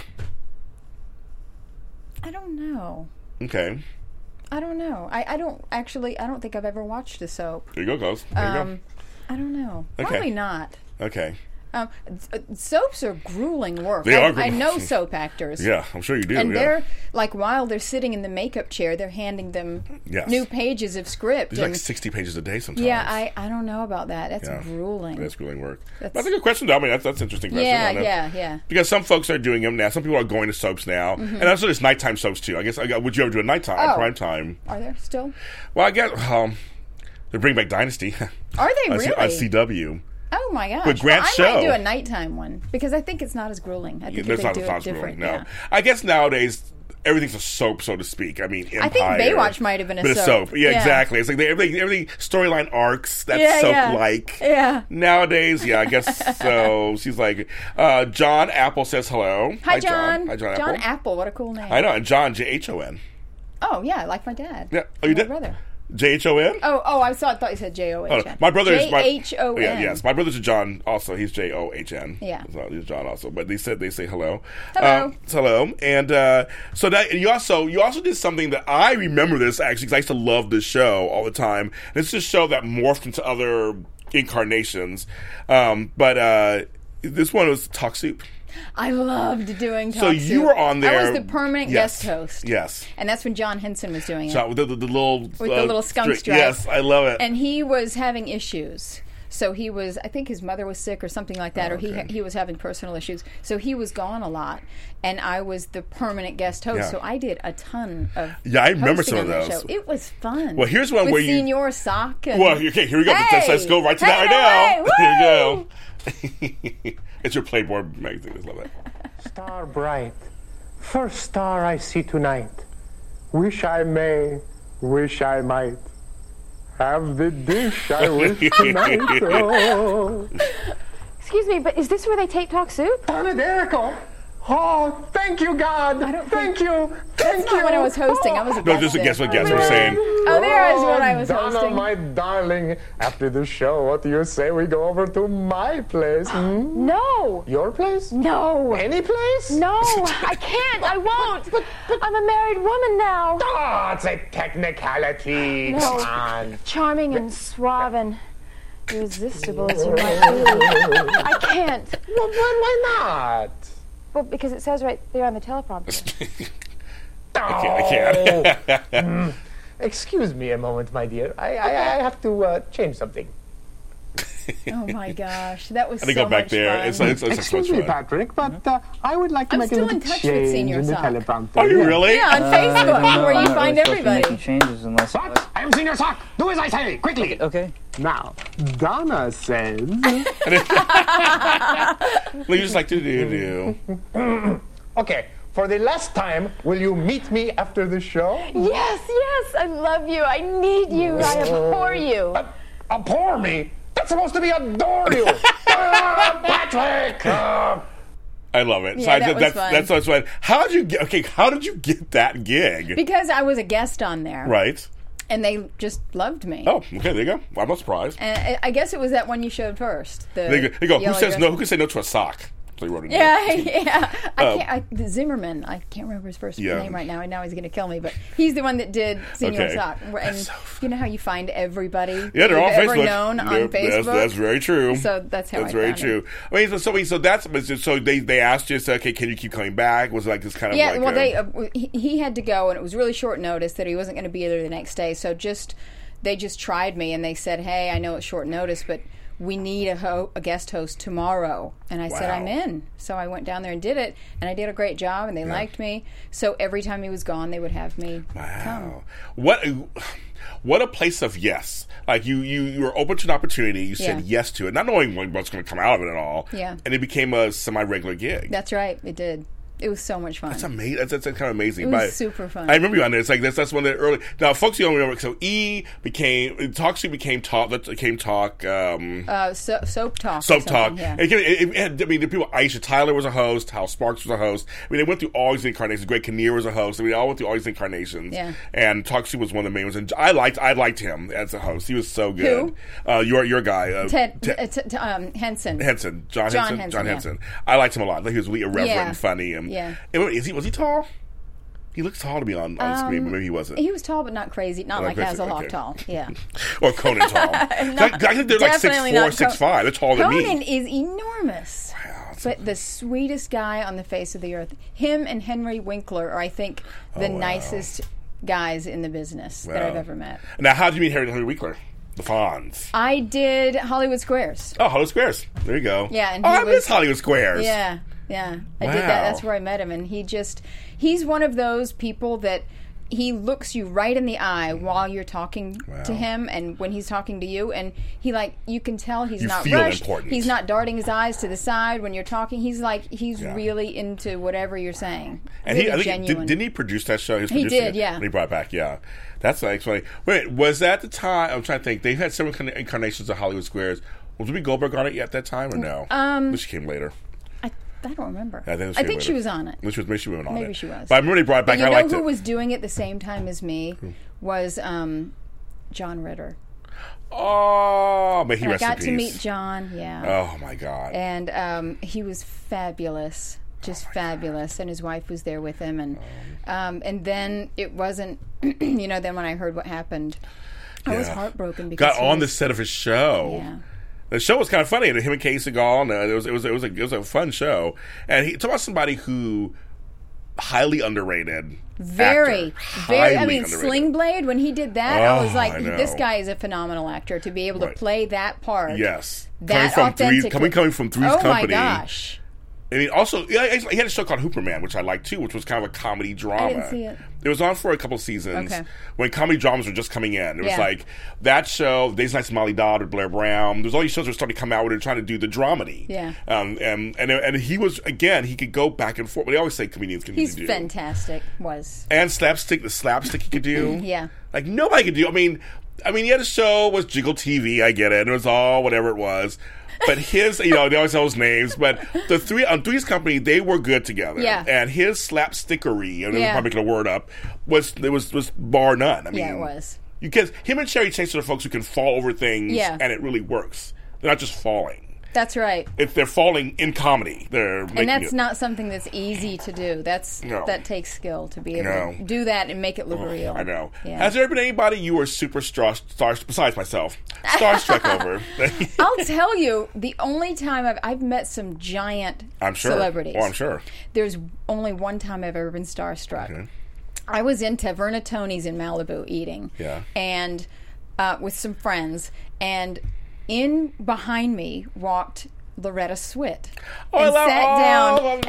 I don't know. Okay, I don't know. I, I don't actually. I don't think I've ever watched a soap. there you go, guys. There you Um, I don't know. Okay. Probably not. go. Okay. Um, uh, soaps are grueling work. They I, are I grueling. know soap actors. Yeah, I'm sure you do. And yeah. they're like while they're sitting in the makeup chair, they're handing them Yes. new pages of script. There's and like sixty pages a day sometimes. yeah, I, I don't know about that. That's Yeah. grueling. That's grueling work. That's, That's- a good question, though. I mean, that's that's an interesting question. yeah, on it. yeah, yeah. Because some folks are doing them now. Some people are going to soaps now, Mm-hmm. and also there's nighttime soaps too. I guess. I got- Would you ever do a nighttime, Oh. prime time? Are there still? Well, I guess um, they bring back Dynasty. Are they on C- really? on C W? Oh my gosh! With Grant well, I Show. might do a nighttime one because I think it's not as grueling. I think There's they not do the it thoughts different. No, Yeah. I guess nowadays everything's a soap, so to speak. I mean, Empire, I think Baywatch might have been a been soap. Yeah, Yeah. exactly. It's like they, everything, everything storyline arcs. That's Yeah, soap-like. yeah. Yeah. Nowadays, yeah, I guess so. She's like, uh, John Apple says hello. Hi, John. Hi, John, John Apple. Apple. What a cool name. I know, and John J H O N. Oh yeah, like my dad. Yeah. Oh, you my did? brother. J H O N. Oh, oh, I saw. I thought you said J O Oh, H N. my brother is my J H O N. Yeah, yes, my brother's a John. Also, he's J O H N. Yeah. so he's John also. But they said they say hello. Hello. Um, hello, and uh, so that and you also you also did something that I remember this actually because I used to love this show all the time. And it's a show that morphed into other incarnations, um, but uh, this one was Talk Soup. I loved doing Talk So Soup. you were on there. I was the permanent Yes. guest host. Yes. And that's when John Henson was doing it. So with the, the, the little With the little skunk stri- stripe. Yes, I love it. And he was having issues. So he was, I think his mother was sick or something like that, Oh, or he okay. he was having personal issues. So he was gone a lot, and I was the permanent guest host. Yeah. So I did a ton of Yeah, I remember hosting some of on that those. show. It was fun. Well, here's one With where you- Senior Sock. And, Well, okay, here we go. Hey! Let's, let's go right to Take that it right away! now. Woo! Here we go. It's your Playboy magazine. I love it. Star bright, first star I see tonight. Wish I may, wish I might have the dish I wish tonight. Oh, Excuse me, but is this where they tape Talk Soup? Panaderico. Oh, thank you, God. I don't thank think- you. That's Thank not you. when I was hosting. I was a No, guest. just a then. guess what guess we're saying. Oh, there is when I was Donna, hosting. my darling, after the show, what do you say we go over to my place? Hmm? No. Your place? No. Any place? No, I can't. I won't. But, but I'm a married woman now. Oh, it's a technicality. No. Come on. Charming and suave and irresistible as you might be. I can't. Well, why, why not? Well, because it says right there on the teleprompter. I can't. I can't. Mm. Excuse me a moment, my dear. I, I, I have to uh, change something. Oh my gosh, that was I think so go back much there. fun. It's, it's, it's so much Excuse me, fun. Patrick, but uh, I would like to I'm make still a little in touch with change Senior in the Sock. teleprompter. Are you Yeah. really? Yeah, on Uh, Facebook, no, where I'm you not find really supposed to be everybody. making changes unless. Sock, I am Senior Sock. Do as I say, quickly. Okay. Now, Donna says... We just like to do do. Okay, for the last time, will you meet me after the show? Yes, yes, I love you. I need you. I abhor you. Uh, abhor me? That's supposed to be adore you. uh, Patrick! Uh, I love it. Yeah, so I, that was that's fun. that's what's fun. How did you get? Okay, how did you get that gig? Because I was a guest on there. Right. And they just loved me. Oh, okay. There you go. I'm not surprised. And I I guess it was that one you showed first. The There you go. There you go. Who yellow says dress- no? Who can say no to a sock? So he wrote it. Yeah, down. yeah. I Um, can't. I, the Zimmerman. I can't remember his first Yeah. name right now. And now he's going to kill me. But he's the one that did Senor Okay. Sock. And That's so you know how you find everybody? Yeah, they're you've on ever Facebook. known They're- on Facebook. That's, that's very true. So that's how That's I very found true. it. I mean, so so, so that's so they they asked you, so, okay, can you keep coming back? Was it like this kind of Yeah, like well, a- they uh, he, he had to go, and it was really short notice that he wasn't going to be there the next day. So just they just tried me, and they said, "Hey, I know it's short notice, but we need a, ho- a guest host tomorrow." And I said, Wow. "I'm in." So I went down there and did it, and I did a great job, and they liked me. So every time he was gone, they would have me come. Wow. What a, what a place of yes. Like you, you, you were open to an opportunity. You said Yeah. yes to it, not knowing what's going to come out of it at all. Yeah. And it became a semi-regular gig. That's right, it did. It was so much fun. That's amazing. That's, that's kind of amazing. It was But super fun. I remember you on there. It's like that's that's one of the early. Now, folks, you don't remember. So E became Talk Soup became talk. That became talk. Um, uh, so, soap talk. or Soap something, Talk. Yeah. It, it, it had, I mean, the people. Aisha Tyler was a host. Hal Sparks was a host. I mean, they went through all these incarnations. Greg Kinnear was a host. I mean, they all went through all these incarnations. Yeah. And Talk Soup was one of the main ones. And I liked, I liked him as a host. He was so good. Who? Uh, your your guy, uh, Ted, Ted- uh, t- t- um, Henson. Henson, John, John Henson, Henson, John yeah. Henson. I liked him a lot. I think he was really irreverent Yeah. and funny. And, Yeah. and is he was he tall? He looks tall to me on, on screen, but maybe he wasn't. He was tall, but not crazy. Not Not like crazy, Hasselhoff okay. tall. Yeah. Or Conan tall. I, I think they're like six Definitely four, not six Co- five. They're taller than me. Conan is enormous. Wow, that's But the sweetest guy on the face of the earth. Him and Henry Winkler are, I think, the Oh, wow. nicest guys in the business that Wow. I've ever met. Now, how did you meet Harry Henry Winkler? The Fonz. I did Hollywood Squares. Oh, Hollywood Squares. There you go. Yeah, and oh, he I was- miss Hollywood Squares. Yeah, yeah. I Wow. did that. That's where I met him. And he just, he's one of those people that he looks you right in the eye while you're talking Wow. to him and when he's talking to you. And he, like, you can tell he's You not feel rushed. important. He's not darting his eyes to the side when you're talking. He's like, he's Yeah. really into whatever you're saying. And really he, I think, genuine. did, didn't he produce that show? He did, yeah. And he brought it back, yeah. That's like funny. Wait, was that the time? I'm trying to think. They had several incarn- incarnations of Hollywood Squares. Was Whoopi Goldberg on it yet at that time or no? Um, she came later. I, I don't remember. I think, it I came think she later. was on it. Maybe she was, maybe she was on it. Maybe she was. But I remember they brought it back. But you I know liked who it. was doing it the same time as me was um, John Ritter. Oh, may he And I rest in got peace. to meet John, yeah. Oh my God. And um, he was fabulous, just Oh fabulous. And his wife was there with him. And um, and then it wasn't, you know, then when I heard what happened, I was Yeah. heartbroken because Got he on the was- set of his show. Yeah. The show was kind of funny. And him and Kay Segal, and uh, it was it was it was a, it was a fun show. And he talk about somebody who highly underrated. Very, actor. very. I Highly mean, underrated. Sling Blade. When he did that, I was Oh, like, I know. this guy is a phenomenal actor to be able to Right. play that part. Yes, That coming from authentically. three, coming coming from Three's oh Company. my gosh! And he also yeah, he had a show called Hooperman, which I liked too, which was kind of a comedy drama. didn't see it. It was on for a couple of seasons Okay. when comedy dramas were just coming in. It was Yeah. like that show, Days Nights Molly Dodd with Blair Brown. There's all these shows that were starting to come out where they're trying to do the dramedy. Yeah. Um, and, and and he was again, he could go back and forth. But they always say comedians can He's do. fantastic. Was And slapstick, the slapstick he could do. Yeah. Like nobody could do. I mean, I mean, he had a show was Jiggle T V. I get it. It was all whatever it was. But his, you know, they always tell those names. But the three on Three's Company, they were good together. Yeah. And his slapstickery, and I'm Yeah. probably making a word up, was it was was bar none. I mean, Yeah, it was. You can him and Chevy Chase are the folks who can fall over things, Yeah. and it really works. They're not just falling. that's right. If they're falling in comedy, they're making And that's it. not something that's easy to do. That's No. that takes skill to be able No. to do that and make it look real. I know. Yeah. Has there been anybody you were super star, star besides myself starstruck over? I'll tell you, the only time I've I've met some giant I'm sure. celebrities. Oh, I'm sure. There's only one time I've ever been starstruck. I was in Taverna Tony's in Malibu eating, Yeah. and uh, with some friends, and in behind me walked Loretta Swit Oh, I and love- sat oh, down. the And when I was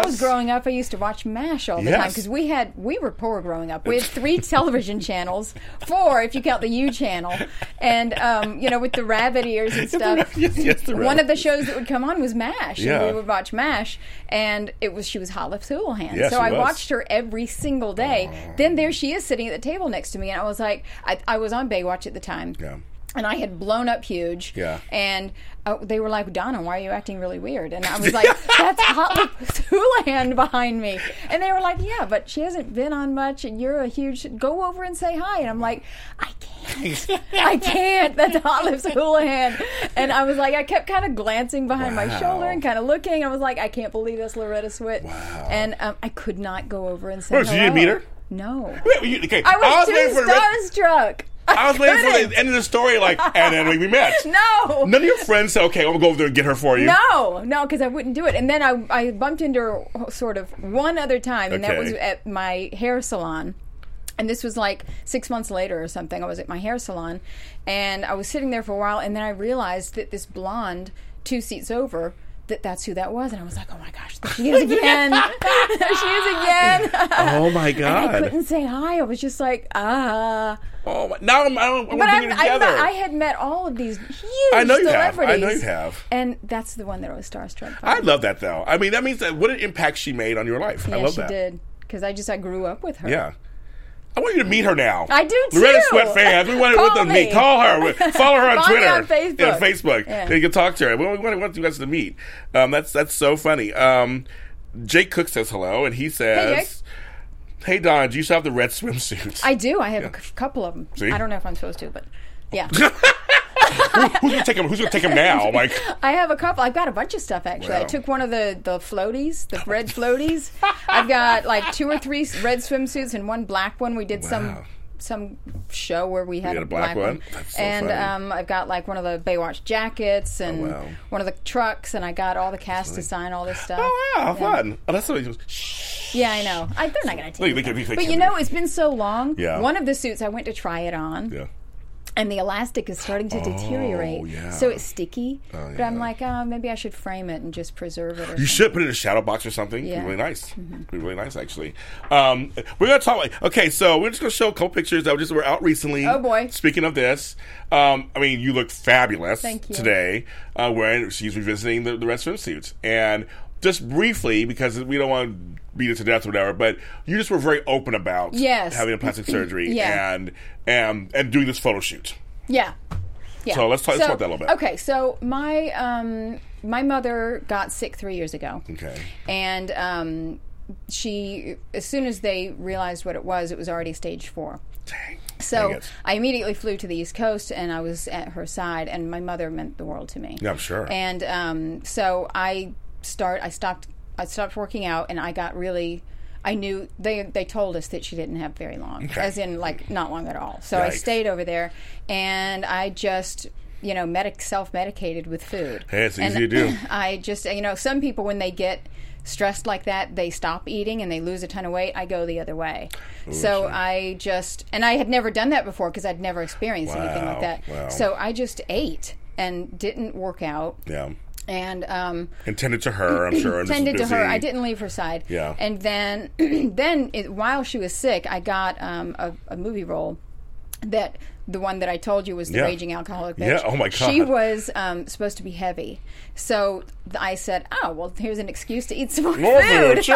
was growing up, I used to watch MASH all the Yes. time because we had we were poor growing up. We had three television channels, four if you count the U channel, and um, you know, with the rabbit ears and stuff. yes, yes, the One rabbit. of the shows that would come on was MASH, Yeah. and we would watch MASH, and it was she was Hot Lips Houlihan. Yes, so she I was. watched her every single day. Then there she is sitting at the table next to me, and I was like, I, I was on Baywatch at the time. Yeah. And I had blown up huge. Yeah. And uh, they were like, Donna, why are you acting really weird? And I was like, that's Hot Lips Houlihan behind me. And they were like, yeah, but she hasn't been on much, and you're a huge, go over and say hi. And I'm like, I can't. I can't. That's Hot Lips Houlihan. And I was like, I kept kind of glancing behind my Wow. shoulder and kind of looking. I was like, I can't believe that's Loretta Swit. Wow. And um, I could not go over and say Oh, so you hello. didn't meet her? No. Wait, you- okay. I was, waiting too for the rest- starstruck. I was waiting for couldn't. the end of the story, like, and then we met. No. None of your friends said, okay, I'm going to go over there and get her for you. No, no, because I wouldn't do it. And then I, I bumped into her sort of one other time, and that Okay. was at my hair salon. And this was like six months later or something. I was at my hair salon, and I was sitting there for a while, and then I realized that this blonde, two seats over, that that's who that was. And I was like, oh my gosh, there she is again. There she is again. Oh, my And God. I couldn't say hi. I was just like, ah. Oh, my, now I'm, I don't, I But want to I'm, bring it I, together. I had met all of these huge I know you have. celebrities. I know you have. And that's the one that I was starstruck by. I love that, though. I mean, that means that what an impact she made on your life. Yeah, I love she that. did. Because I just, I grew up with her. Yeah. I want you to meet her now. I do, too. Loretta Swit fans. We want to Call with them me. meet. Call her. Follow her on Follow me Twitter. on Facebook. Yeah, Facebook. Yeah. You can talk to her. We want, we want you guys to meet. Um, that's that's so funny. Um, Jake Cook says hello, and he says, "Hey, Don, do you still have the red swimsuits?" I do. I have a c- couple of them. See? I don't know if I'm supposed to, but yeah. Who, who's gonna take him? Who's gonna take him now? Like, I have a couple. I've got a bunch of stuff, actually. Wow. I took one of the, the floaties, the red floaties. I've got like two or three red swimsuits and one black one. We did some Wow. some show where we had had a a black black, one? That's so and funny. um, I've got like one of the Baywatch jackets and Oh, wow. one of the trucks, and I got all the cast to sign all this stuff. oh wow, Yeah. fun. Oh, that's what he was. Shh. Yeah, I know. I, they're not going to Look, take look, it. look, look, But look. you know, it's been so long. Yeah. One of the suits, I went to try it on. Yeah. And the elastic is starting to deteriorate. yeah. So it's sticky. Oh, But I'm yeah. like, oh, maybe I should frame it and just preserve it. Or You something. should put it in a shadow box or something. It'd Yeah. be really nice. It'd be really nice, actually. Um, we're gonna talk. Like, okay, so we're just gonna show a couple pictures that were just were out recently. Oh, boy. Speaking of this, um, I mean, you look fabulous Thank you. today. Uh, wearing she's revisiting the, the red swimsuits, and just briefly because we don't want to beat it to death or whatever, but you just were very open about Yes. having a plastic surgery Yeah. and and and doing this photo shoot. Yeah. Yeah. So let's talk- let's talk about that a little bit. Okay, so my um, my mother got sick three years ago. Okay. And um, she, as soon as they realized what it was, it was already stage four. Dang. So Dang it. I immediately flew to the East Coast, and I was at her side, and my mother meant the world to me. Yeah, I'm sure. And um, so I start. I stopped. I stopped working out, and I got really. I knew they they told us that she didn't have very long, Okay. as in like not long at all. So I Yikes. stayed over there, and I just you know medic self medicated with food. Hey, it's And easy to do. I just you know some people when they get stressed like that they stop eating and they lose a ton of weight. I go the other way. So sure. I just and I had never done that before because I'd never experienced anything Wow, like that. wow. So I just ate and didn't work out. Yeah. And um, Intended to her, I'm sure. and just tended to her. busy. I didn't leave her side. Yeah. And then, then it, while she was sick, I got um, a, a movie role that the one that I told you was the Yeah. raging alcoholic bitch. Yeah, oh my God. She was um, supposed to be heavy, so th- I said, "Oh, well, here's an excuse to eat some more, More food." food, sure.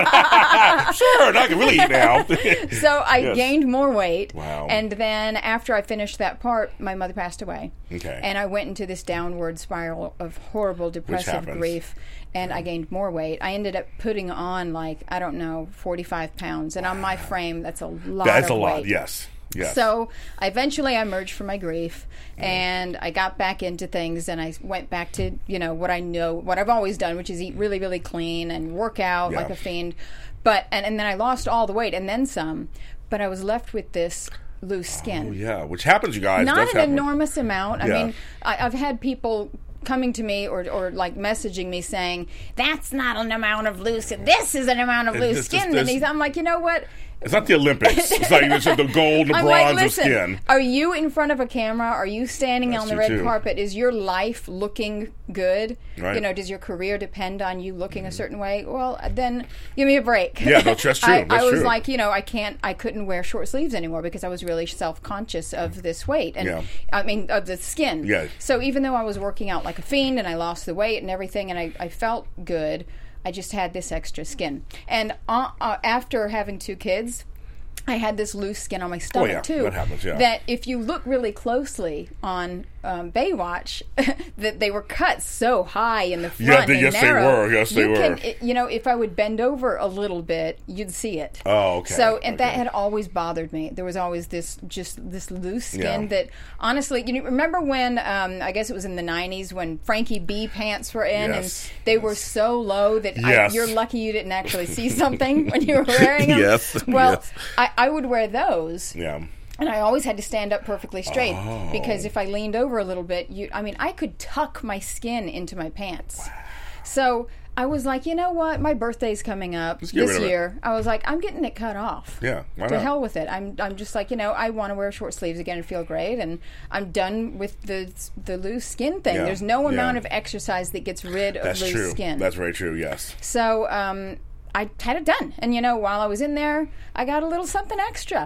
Sure, I can really eat now. So I Yes. gained more weight. Wow. And then after I finished that part, my mother passed away. Okay. And I went into this downward spiral of horrible depressive happens. grief. And I gained more weight. I ended up putting on like, I don't know, forty-five pounds. And on my frame, that's a lot That's of a lot, weight. yes. Yes. So I eventually I emerged from my grief and I got back into things and I went back to, you know, what I know, what I've always done, which is eat really, really clean and work out Yeah. like a fiend. But, and, and then I lost all the weight and then some, but I was left with this loose skin. Oh, yeah, which happens, you guys. Not Does an happen. enormous amount. I Yeah. mean, I, I've had people coming to me or, or like messaging me saying, that's not an amount of loose, this is an amount of It loose just- skin. there's- And these, I'm like, you know what? It's not the Olympics. It's like it's the gold, the I'm bronze, like, of listen, skin. are you in front of a camera? Are you standing That's on the true, red too. carpet? Is your life looking good? Right. You know, does your career depend on you looking a certain way? Well, then give me a break. Yeah, no, that's true. I, That's I was true. like, you know, I can't, I couldn't wear short sleeves anymore because I was really self-conscious of this weight. And Yeah. I mean, of the skin. Yeah. So even though I was working out like a fiend and I lost the weight and everything and I, I felt good, I just had this extra skin. And uh, uh, after having two kids, I had this loose skin on my stomach yeah, too. that happens, yeah. That if you look really closely on um, Baywatch, that they were cut so high in the front Yeah, they- and yes, they narrow. were. Yes, they you were. Can, it, you know, if I would bend over a little bit, you'd see it. Oh, okay. So, and that Okay. had always bothered me. There was always this, just this loose skin Yeah. that, honestly, you know, remember when um, I guess it was in the nineties when Frankie B pants were in, Yes, and they were so low that Yes. I, you're lucky you didn't actually see something when you were wearing them. Yes, Well, yes. I, I would wear those. Yeah. And I always had to stand up perfectly straight Oh. because if I leaned over a little bit, you I mean, I could tuck my skin into my pants. So I was like, you know what? My birthday's coming up Just get rid this of it. year. I was like, I'm getting it cut off. Yeah, why To not? hell with it. I'm I'm just like, you know, I want to wear short sleeves again and feel great, and I'm done with the the loose skin thing. Yeah, There's no amount yeah. of exercise that gets rid of That's loose true. skin. That's very true, yes. So um, I had it done. And, you know, while I was in there, I got a little something extra.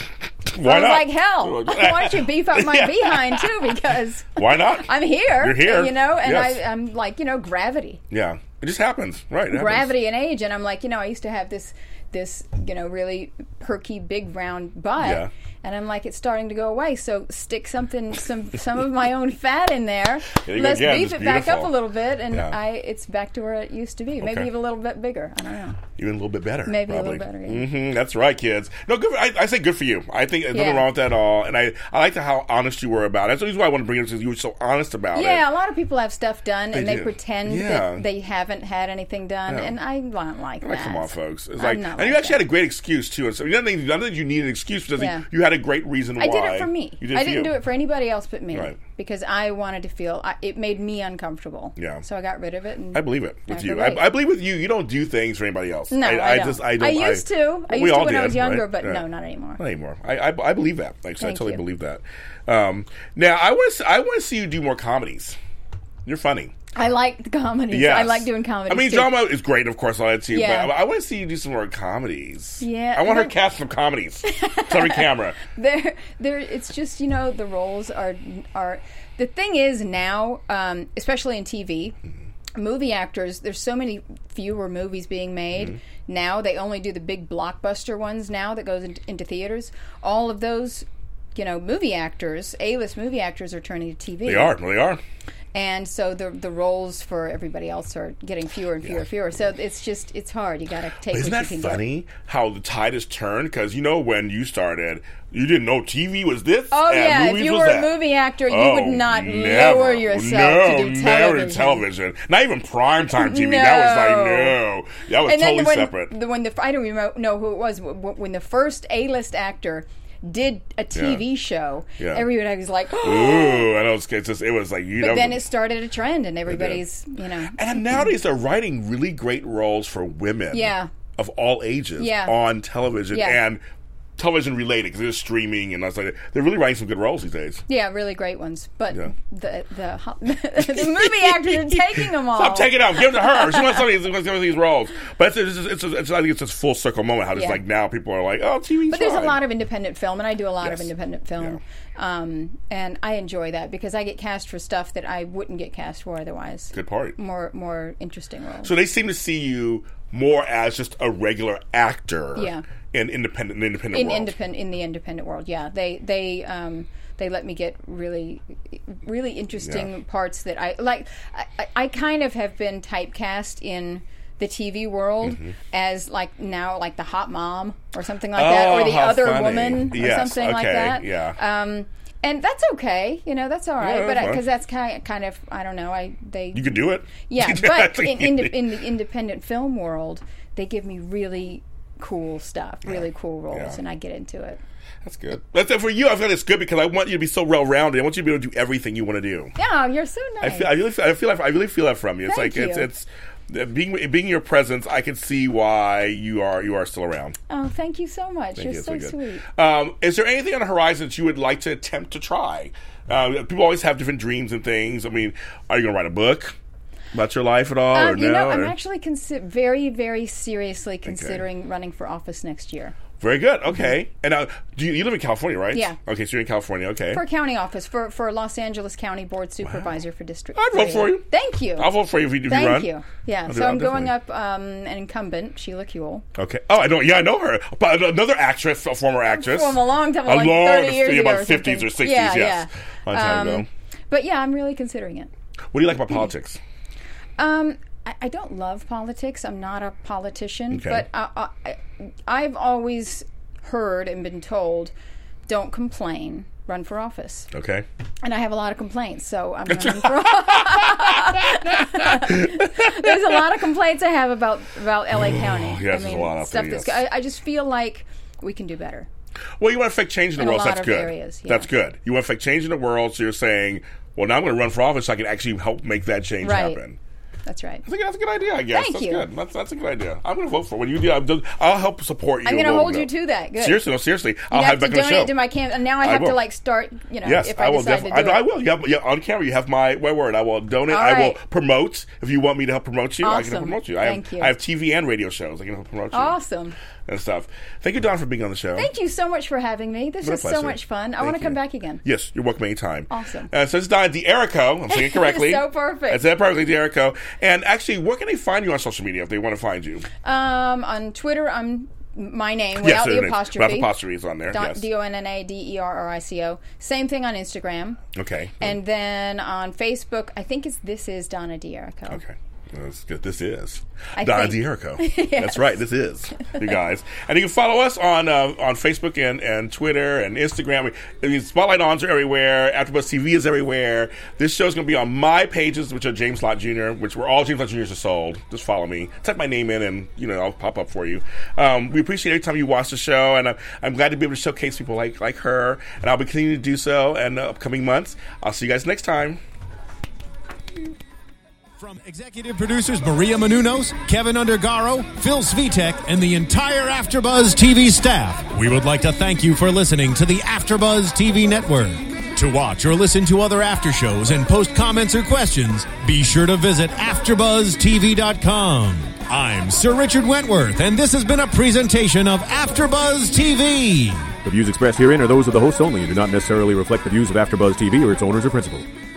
Why I was not? like, hell, why don't you beef up my Yeah. behind, too, because Why not? I'm here. You're here. You know, and Yes. I, I'm like, you know, gravity. Yeah. It just happens. Right. It happens. Gravity and age. And I'm like, you know, I used to have this, this you know, really perky, big, round butt. Yeah. And I'm like, it's starting to go away. So stick something, some some of my own fat in there. There you go Let's again. beef It's it back up beautiful. a little bit, and Yeah. I it's back to where it used to be. Maybe Okay. even a little bit bigger. I don't know. Even a little bit better. Maybe a probably. little better, yeah. hmm That's right, kids. No, good. For, I, I say good for you. I think there's nothing Yeah. wrong with that at all. And I, I like the, how honest you were about it. That's the reason why I want to bring it up because you were so honest about it. Yeah, a lot of people have stuff done, They and they do. pretend Yeah. that they haven't had anything done, Yeah. and I don't like Like, that. come on, folks. It's I'm like, not and like you actually that. had a great excuse too. And so you didn't think you need an excuse because Yeah. you had a great reason why. I did it for me. You did I for didn't you. do it for anybody else but me, Right. because I wanted to feel. I, it made me uncomfortable. Yeah. So I got rid of it. And I believe it with I you. feel I, great. I believe with you. You don't do things for anybody else. No, I, I, don't. just I don't. I used to. I we used to all when I did, was younger, right? but Yeah. no, not anymore. Not anymore. I, I, I believe that. Like, so I Thank totally you. believe that. Um, now I want to I want to see you do more comedies. You're funny. I like the comedies. Yes. I like doing comedies. I mean, too. drama is great, of course, I like too. Yeah. But I, I want to see you do some more comedies. Yeah, I want her but- cast some comedies. Sorry, camera. There, there. It's just, you know, the roles are are. The thing is now, um, especially in T V, movie actors. There's so many fewer movies being made Mm-hmm. now. They only do the big blockbuster ones now that goes into, into theaters. All of those, you know, movie actors, A-list movie actors, are turning to T V. They are. They are. And so the the roles for everybody else are getting fewer and fewer and fewer. So it's just it's hard. You got to take. Isn't what that you can funny Get. how the tide has turned? Because you know when you started, you didn't know T V was this. Oh and yeah, if movies you was were that. a movie actor, you Oh, would not never. lower yourself no, to do never television. television. Not even primetime T V. That was like no. That was And then totally when, separate. The, when the I don't even know who it was. wh- When the first A-list actor did a T V Yeah. show, Yeah. everybody was like, oh. Ooh, I know it's, it's just it was like you But know. then it started a trend, and everybody's, you know. And nowadays they're writing really great roles for women. Yeah. Of all ages. Yeah. On television Yeah. and television related because they're streaming and that's like they're really writing some good roles these days. Yeah, really great ones. But Yeah. the the the movie actors are taking them all. Stop taking it out. Give them to her. She wants some of these, some of these roles. But it's, it's, it's, it's, I think it's this full circle moment. How just Yeah. like now people are like, oh, T V's But there's fine. a lot of independent film, and I do a lot Yes. of independent film. Um, and I enjoy that because I get cast for stuff that I wouldn't get cast for otherwise. Good part. More more interesting roles. So they seem to see you more as just a regular actor. Yeah. In independent, in the independent in world. independent in the independent world, yeah, they they um, they let me get really really interesting Yeah. parts that I like. I, I- I kind of have been typecast in the T V world Mm-hmm. as like now like the hot mom or something like that, Oh, or the how other funny. woman or Yes, something like okay, that. yeah. Um, and that's okay, you know, that's all right. Yeah, but that's because fine. that's kind kind of I don't know. I they You can do it. yeah, That's but like- in, in, in the independent film world, they give me really cool stuff, really cool roles, Yeah. and I get into it. That's good. That's for you. I feel it's good because I want you to be so well rounded. I want you to be able to do everything you want to do. Yeah, you're so nice. I feel. I really. Feel, I feel. Like, I really feel that from you. It's Thank like it's. you. It's. being being your presence, I can see why you are you are still around. Oh, thank you so much. Thank You're you. so That's sweet. Um, is there anything on the horizon that you would like to attempt to try? Uh, people always have different dreams and things. I mean, are you going to write a book about your life at all? Uh, or you no, know, I'm or? actually consi- very, very seriously considering okay. running for office next year. Very good. Okay. And now, do you, you live in California, right? Yeah. Okay, so you're in California. Okay. For county office, for, for Los Angeles County Board Supervisor wow. for District. I'd vote for you. Thank you. I'll vote for you if you, if Thank you run. Thank you. Yeah. I'll so do, I'm going definitely. up um, an incumbent, Sheila Kuehl. Okay. Oh, I know. Yeah, I know her. But another actress, a former actress. From a long time, a like long, thirty years about ago fifties or sixties. Yeah, yes. yeah. Long time um, ago. But yeah, I'm really considering it. What do you like about politics? Um, I, I don't love politics. I'm not a politician, okay. but I, I, I've always heard and been told, don't complain, run for office. Okay. And I have a lot of complaints, so I'm going to run for office. There's a lot of complaints I have about, about L A County. Yes, I there's mean, a lot out stuff there, that's, yes. I, I just feel like we can do better. Well, you want to affect change in the in world, a so lot that's of good. Areas, yeah. That's good. You want to affect change in the world, so you're saying, well, now I'm going to run for office so I can actually help make that change right. happen. That's right. I think that's a good idea, I guess. Thank that's you. good. That's, that's a good idea. I'm going to vote for it. When you do, I'll, I'll help support you. I'm going to we'll hold go. you to that. Good. Seriously, no, seriously. You I'll have, have to back on the show. donate to my camp, and now I have I to will. like start. You know, yes, if I, I will decide definitely. to do I, I it. will. You have, yeah, on camera, you have my, my word. I will donate. All I will right. promote. If you want me to help promote you, I can help Awesome. promote you. I Thank have, you. I have T V and radio shows. I can help promote you. Awesome. And stuff. Thank you, Don, for being on the show. Thank you so much for having me. This My is so pleasure. much fun. I Thank want to come you. back again. Yes, you're welcome anytime. Awesome. Uh, so it's Don D'Errico. I'm saying it correctly. So perfect. I said it perfectly, D'Errico. And actually, where can they find you on social media if they want to find you? Um, on Twitter, I'm my name Yes, without their the names. apostrophe. Without the apostrophe is on there. Don, Yes. D O N N A D E R R I C O. Same thing on Instagram. Okay. And then on Facebook, I think it's This Is Donna D'Errico. Okay. That's good. This is I Donna think. D'Errico. Yes. That's right. This is you guys, and you can follow us on uh, on Facebook and, and Twitter and Instagram. I mean, Spotlight Ons are everywhere. AfterBuzz T V is everywhere. This show is going to be on my pages, which are James Lott Junior, which were all James Lott Juniors are sold. Just follow me. Type my name in, and you know I'll pop up for you. Um, we appreciate every time you watch the show, and I'm, I'm glad to be able to showcase people like like her, and I'll be continuing to do so in the upcoming months. I'll see you guys next time. From executive producers Maria Menounos, Kevin Undergaro, Phil Svitek, and the entire AfterBuzz T V staff, we would like to thank you for listening to the AfterBuzz T V network. To watch or listen to other after shows and post comments or questions, be sure to visit after buzz T V dot com. I'm Sir Richard Wentworth, and this has been a presentation of AfterBuzz T V. The views expressed herein are those of the hosts only and do not necessarily reflect the views of AfterBuzz T V or its owners or principals.